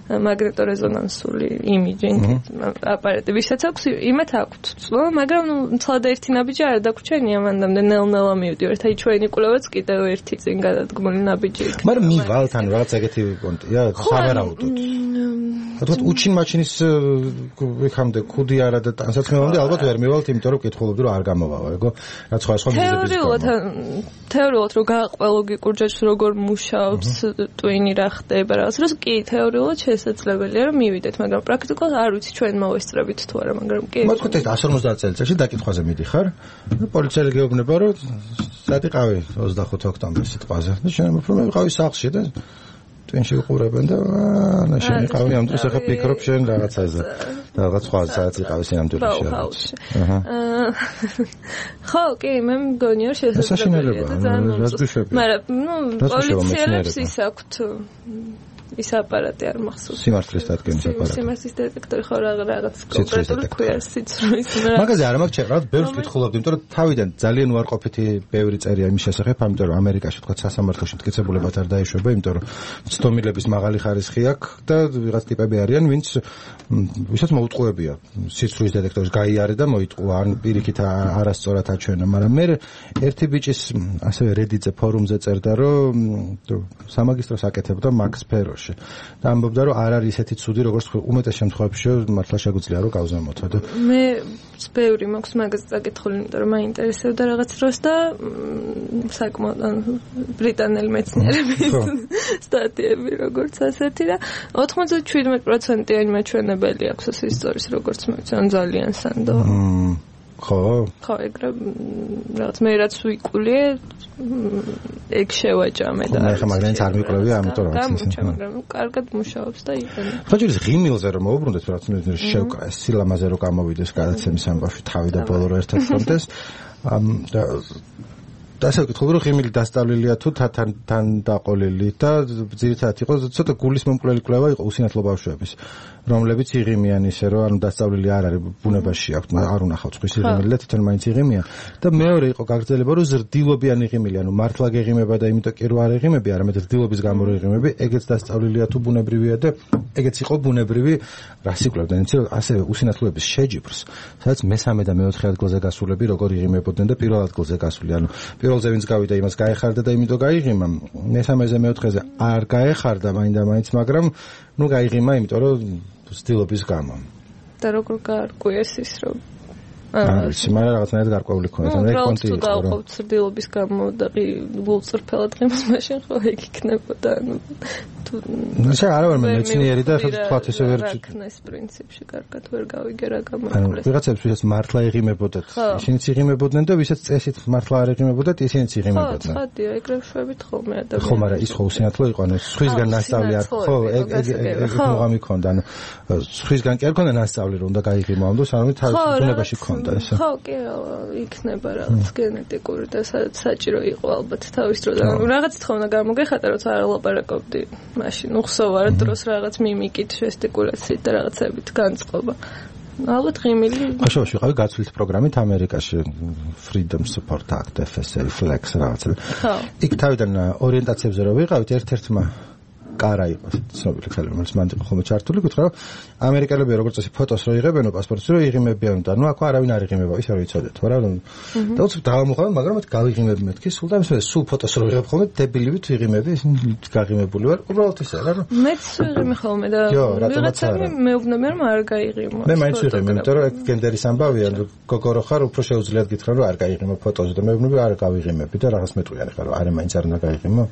მაგნეტორეზონანსული იმიჯინგ აპარატი ვისაც აქვს იმათ აქვთ წვა მაგრამ ნუ ცალ და ერთი ნაბიჯი არ დაგვრჩენია მანდამდე ნელ-ნელა მივდივართ აი ჩვენი კვლევაც კიდევ ერთი წინ გადადგმული ნაბიჯი იქნება მაგრამ მივალთ ან რაღაც ეგეთი პონტია სავარაუდოდ თქო უჩინ მაჩინის იქამდე ქუდი არა და ტანსაცმელამდე ალბათ ვერ მივალთ იმიტომ რომ კითხულობდი რომ არ გამოვავა ეგო რაც სხვა თეორიულად რომ გააყვე ლოგიკურ ჯაჭვს როგორ მუშაობს ტვინი რა ხდება რაღაც დროს კი თეორიულად შესაძლებელია რომ მივიდეთ მაგრამ პრაქტიკულად არ ვიცი ჩვენ მოვესწრებით თუ არა მაგრამ კი მოთქვით ეს 150 წელიწადში დაკითხვაზე მიდიხარ პოლიციელი გეუბნება რომ სად იყავი 25 ოქტომბრის სიტყვაზე და შენ უფრო ვიყავი სახლში და ტვინში ვიყურებენ და შენ იყავი ამ დროს ახლა ფიქრობ შენ რაღაცაზე და რაღაც სხვა საათი იყავი სენ ამ დროში ხო კი მე მგონია შესაძლებელია და ძალიან მაგრამ ნუ პოლიციელებს ის აქვთ ის აპარატი არ მახსოვს სიმართლის დადგენის აპარატი სიმართლის დეტექტორი ხო რაღაც კონკრეტული ქვია სიცრუის მაგაზე არ მაქვს რაღაც ბევრს კითხულობდი იმიტომ რომ თავიდან ძალიან უარყოფითი ბევრი წერია იმის შესახებ ამიტომ რომ ამერიკაში თქვა სასამართლოში მტკიცებულებად არ დაეშვება იმიტომ რომ ცდომილების მაღალი ხარისხი აქვს და ვიღაც ტიპები არიან ვისაც მოუტყუებია სიცრუის დეტექტორის გაიარე და მოიტყუა ან პირიქით არასწორად აჩვენა მაგრამ მე ერთი ბიჭის ასევე Reddit-ზე ფორუმზე წერდა რომ სამაგისტროს აკეთებდა მაქს ფერო და ამბობდა რომ არ არის ესეთი ცუდი როგორც უმეტეს შემთხვევებში მართლა შეგვიძლია რომ გავზამოთ და მე ბევრი მაქვს მაგაზე წაკითხული იმიტომ რომ მაინტერესებდა რაღაც დროს და საკმაოდ ბრიტანელი მეცნიერების სტატიები როგორც ასეთი და 97%-იანი მაჩვენებელი აქვს ეს ისტორიის როგორც მოვიცან ძალიან სანდო ხო ეგრე რაღაც მე რაც ვიკულიე ეგ შევაჭამე და ახლა მაგდანიც არ მიყოლები ამიტომ რაღაც მაგრამ კარგად მუშაობს და იყენებს ხოჭირის ღიმილზე რომ მოუბრუნდეთ რაც მე შევკრა სილამაზე რომ გამოვიდეს გადაცემის ამბავში თავი და ბოლო რო ერთად კონდეს და ასე ვკითხულობ რომ ღიმილი დასწავლილია თუ თან დაყოლილი და ძირითადად იყო ცოტა გულის მომკვლელი კვლევა იყო უსინათლო ბავშვების რომლებიც იღიმიან ისე რომ ანუ დასწავლილი არ არის ბუნებაში აქვთ არ უნახავთ ხვის იღიმილი და თვითონ მაინც იღიმიან და მეორე იყო გაგრძელება რომ ზრდილობიანი იღიმილი ანუ მართლა გეღიმება და იმიტომ კი რო არ იღიმები არამედ ზრდილობის გამო რო იღიმები ეგეც დასწავლილია თუ ბუნებრივია და ეგეც იყო ბუნებრივი რას იკვლევდნენ იცი ასევე უსინათლოების შეჯიბრს სადაც მესამე და მეოთხე ადგილზე გასულები როგორ იღიმებოდნენ და პირველ ადგილზე გასული ანუ პირველზე ვინც გავიდა იმას გაეხარდა და იმიტომ გაიღიმა მესამეზე მეოთხეზე არ გაეხარდა მაინც მაგრამ ნუ გაიღიმა იმიტომ რომ ცდილობის გამო და როგორ გარკვიეს ის რომ მაგრამ რაღაცნაირად გარკვეული ქონდა მე კონტი იყო რომ ცდილობის გამო და გულწრფელად ღიმს მაშინ ხო ეგ იქნებოდა ანუ ნუ არა ვარ მეცნიერი და თქვათ ესე ვერ ქნეს პრინციპში კარგად ვერ გავიგე რა გამოიკვლიეს ვიღაცებს ვისაც მართლა იღიმებოდათ ისინიც იღიმებოდნენ და ვისაც წესით მართლა არ იღიმებოდათ ისინიც იღიმებოდნენ ხო ცხადია ეგრე შვებით ხოლმე ადამიანი ხო მაგრამ ის ხო უსინათლო იყო ანუ სხვისგან ნასწავლი არ ხო ეგ მოგამი ქონდა ანუ სხვისგან კი არ ქონდა ნასწავლი რომ უნდა გაიღიმო ამ დროს ანუ თავის ბუნებაში ქონდა ესე ხო კი იქნება რაღაც გენეტიკური და საჭირო იყო ალბათ თავის დრო და რაღაც თქო უნდა გამოგეხატა როცა არ ლაპარაკობდი მაშინ უხსოვარ დროს რაღაც მიმიკით ჟესტიკულაციით და რაღაცებით განწყობა ალბათ ღიმილი ხაშოში ვიყავი გაცვლით პროგრამით ამერიკაში Freedom Support Act FSA Flex რაღაცები ხო იქ თავიდან ორიენტაციებზე რომ ვიყავით ერთ-ერთმა კარა იყო ცნობილი ხელი რომელიც მანდ იყო ხოლმე ჩართული გითხრა რომ ამერიკელები როგორც წესი ფოტოს რო იღებენო პასპორტს რო იღიმებიან და ნუ აქ არავინ არ იღიმება ისე რომ იცოდეთ რა და უცებ დავამოხმარ მაგრამ მე გავიღიმები მეთქი სულ და მე სულ ფოტოს რო იღებ ხოლმე დებილივი თუ იღიმები გაღიმებული ვარ უბრალოდ ისე რა მეც ვიღიმე ხოლმე და ვიღაცები მეუბნებიან რომ არ გაიღიმო მე მაინც ვიღიმე იმიტომ რომ ეგ გენდერის ამბავია გოგო რო ხარ უფრო შეუძლიათ გითხრა რომ არ გაიღიმო ფოტოზე და მეუბნები არ გავიღიმები და რაღაც მეტყვიანი ხარ რომ არა მაინც არ უნდა გაიღიმო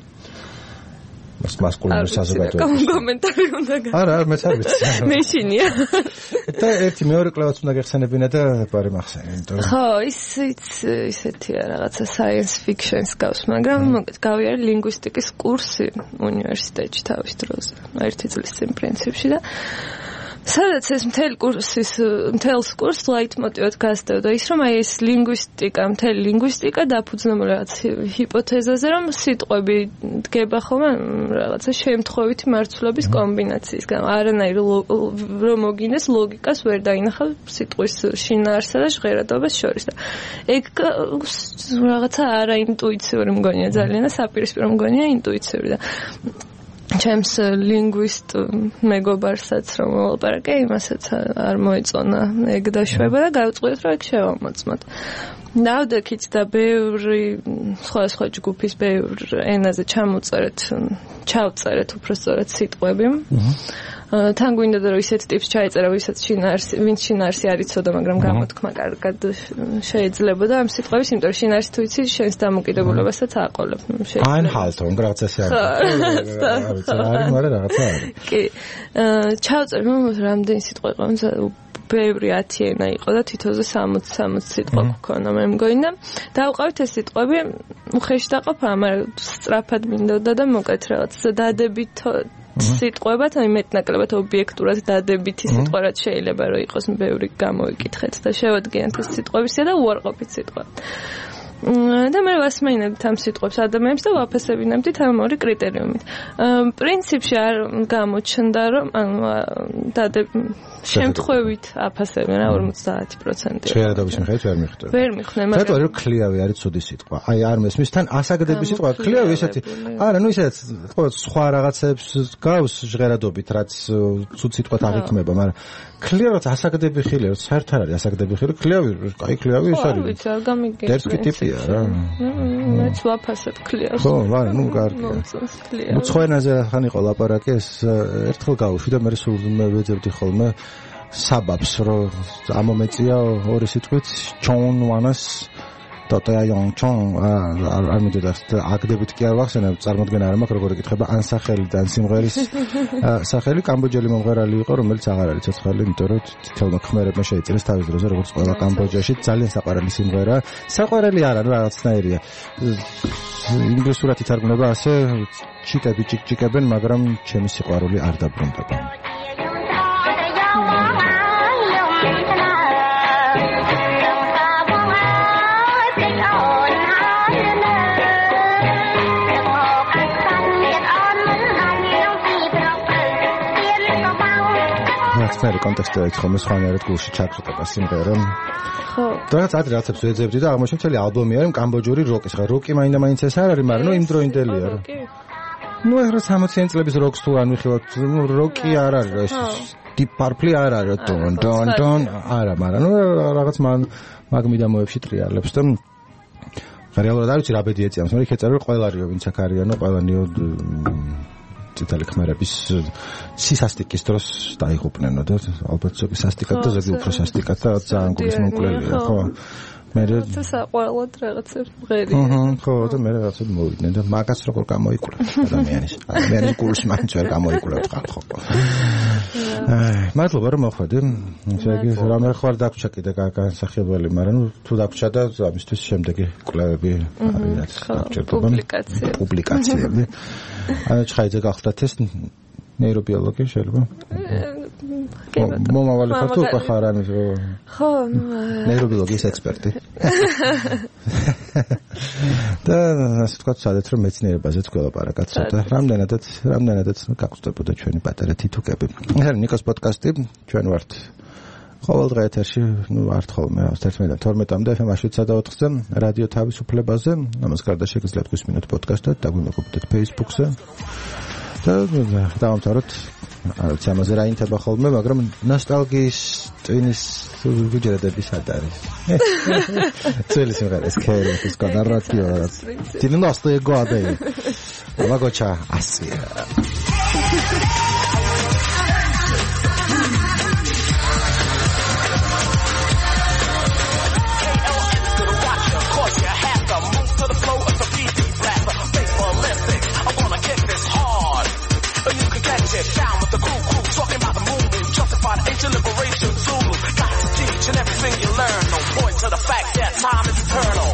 მასკულინური საზოგადოება. კომენტარი უნდა გა. არა, მეც არ ვიცი. მეშინია. და ერთი მეორე კლავაც უნდა გეხსენებინა და პარი მახსენე, იმიტომ რომ ხო, ისეთია რაღაცა science fiction-ს გავს, მაგრამ მოგეთ გავიარე ლინგვისტიკის კურსი უნივერსიტეტში თავის დროზე. ერთი წლის წინ პრინციპში და სადაც ეს მთელს კურსს ლაიტმოტივად გასდევდა ის რომ აი ეს მთელი ლინგვისტიკა დაფუძნებული რაღაც ჰიპოთეზაზე რომ სიტყვები დგება ხოლმე რაღაცა შემთხვევითი მარცვლების კომბინაციისგან არანაირი რომ მოგინდეს ლოგიკას ვერ დაინახავ სიტყვის შინაარსსა და ჟღერადობას შორის და ეგ რაღაცა არაინტუიციური მგონია ძალიან და საპირისპირო მგონია ინტუიციური და ჩემს ლინგვისტ მეგობარსაც რომ ველაპარაკე, იმასაც არ მოეწონა ეგ დაშვება და გავწყვეტ რომ ეგ შევამოწმოთ. დავდექით და ბევრი სხვა ჯგუფის ბევრ ენაზე ჩავწერეთ უბრალოდ სიტყვები. თან გვინდა რომ ისეთ ტიპს ჩაეწერა, ვინც შინაარსი არ იცოდა, მაგრამ გამოთქმა კარგად შეიძლებოდა ამ სიტყვების, იმიტომ რომ შინაარსი თუ იცი, შენს დამოკიდებულებასაც აყოლებ. Einhaltung, რაც ესე არის. არის, მაგრამ რაღაცა არის. კი. ჩავწერ რამდენი სიტყვა იყო, ბევრი 10 ენა იყო და თითოზე 60 სიტყვა გქონა მე მგონა. დავყავით ეს სიტყვები, უხეში დაყოფა, მაგრამ სწრაფად მინდოდა და მოკეთ რაღაც დადებით სიტყვებად, აი მეტნაკლებად ობიექტურად დადებითი სიტყვა რაც შეიძლება რომ იყოს ბევრი გამოვიკითხეთ და შევადგენთ ეს სიტყვებისა და უარყოფით სიტყვა. და მე ვასმენებთ ამ სიტყვებს ადამიანებს და ვაფასებინებთ ამ ორი კრიტერიუმით. პრინციპში არ გამოჩნდა რომ შემთხვევით აფასებენ 50%. შეერადობის მიხედვით ვერ მიხვდები. ვერ მიხვდები, მაგრამ რატო რომ ქლიავი არის ცუდი სიტყვა? აი არ მესმის თან ასაგდების სიტყვა ქლიავი ესეთი. არა, ნუ ისეთ სხვა რაღაცებს გავს ჟღერადობით, რაც ცუდ სიტყვად აღიქმება, მაგრამ ქლიავი ასაგდები ხილი, საერთოდ არ არის ასაგდები ხილი, ქლიავი, აი ქლიავი ის არის. ვიცი, არ გამიგე. დერსკი ტიპია რა. მეც ვაფასებ ქლიავს. ხო, მაგრამ ნუ კარგია. ნუ ცხენაზე ხან იყო ლაპარაკი, ეს ერთხელ გავუშვი და მე სულ მე ვეძებდი ხოლმე საბაბს რომ ამომეწია ორი სიტყვით ჩონ ვანას დატა იონჩონ არ მიდოდა აგდებით კი არ ვახსენებ წარმოდგენა არ მაქვს როგორ ეკითხება ან სახელი და ან სიმღერის სახელი კამბოჯელი მომღერალი იყო რომელიც აღარ არის ცოცხალი იმიტომ რომ თითოეულ ხმერებმა შეიწერეს თავის დროზე როგორც ყველა კამბოჯაში ძალიან საყვარელი სიმღერა საყვარელი არა რაღაცნაირია ინგლისურად ითარგმნება ასე ჩიკები ჩიკჩიკებენ მაგრამ ჩემი სიყვარული არ დაბრუნდება მე კონტექსტი არის ხომ სხვანაირად გულში ჩაგხვდება სიმღერა. ხო. რაღაც ადრე რაღაცებს ვეძებდი და აღმოჩნდა მთელი ალბომი არის კამბოჯური როკის. ხა როკი მაინდა-მაინც ეს არ არის, მაგრამ ნუ იმ დროინდელია რა. ნუ ახლა 60-იან წლების როკს თუ არ ვიხილავთ, ნუ როკი არ არის ეს Deep Purple არ არის დონ არა, მაგრამ ნუ რაღაც მაგმიდამოებში ტრიალებს და რეალურად არ ვიცი რა ბედი ეწიამს, მაგრამ იქ ეწერა ყველა რიო ვინც აქ არიანო, ყველანიო ციტალი ხმერების სისასტიკის დროს დაიღუპნენო და ალბათ ზოგი სასტიკად და ზოგი უფრო სასტიკად და ძალიან გულის მომკვლელია ხო მე რა საყვალოდ რაღაცებს მღერი ხო და მე რაღაცად მოვიდნენ და მაგას როგორ გამოიკვლევ ადამიანის გულს მაინც ვერ გამოიკვლევ ხარ ხო მადლობა რომ მოხვედი შეგი რამე ხარ დაგვრჩა კიდე განსახილველი მაგრამ თუ დაგვრჩა და ამისთვის შემდეგი კვლევები არის დაგჭირდება პუბლიკაციები ანუ ჩხაიძე გახდათ ეს ნეირობიოლოგი შეიძლება მომავალი ხარ თუ უკვე ხარ ამის ხო ნეირობიოლოგიის ექსპერტი და ასე თქვა სადაც რომ მეცნიერებაზე თქველაპარაკა ცოტა რამდენადაც გაგწდებოდა ჩვენი პატარა თითუკები ეს არის ნიკოს პოდკასტი ჩვენ ვართ ყოველდღე ეთერში ვართ ხოლმე 11-დან 12-მდე FM-ში 4-ზე რადიო თავისუფლებაზე ამას გარდა შეგიძლიათ გვისმინოთ პოდკასტად დაგვიმეგობრდეთ Facebook-ზე და დავამთავროთ არც ამაზე რა ინთება ხოლმე მაგრამ ნოსტალგიის ტვინის ვიჯერადები სად არის წელი სიმღერა სქერების გადარატიო 90-ე годы მაგოჩა ასია Down with the cool talking about the moon justify the ancient liberation Zulu got to teach and everything you learn no point to the fact that time is eternal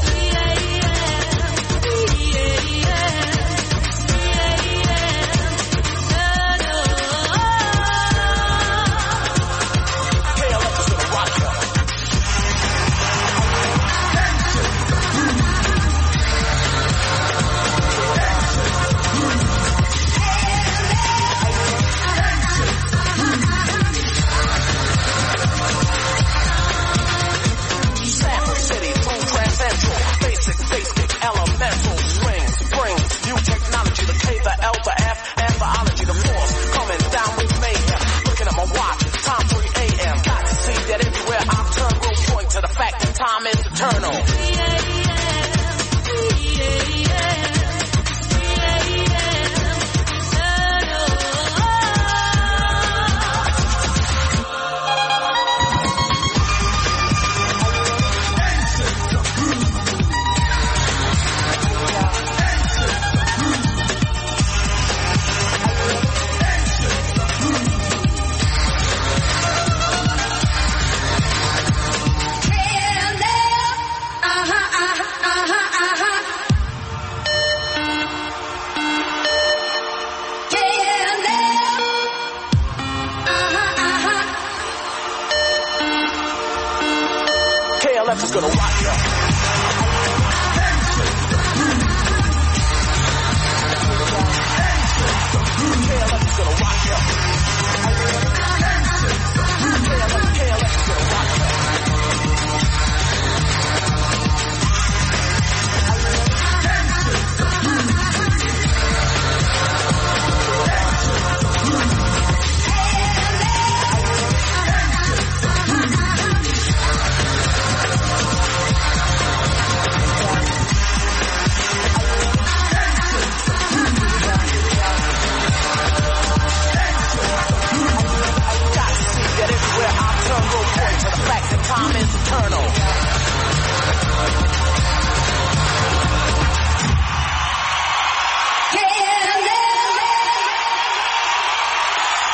KLF is gonna rock ya. KLF is gonna rock ya.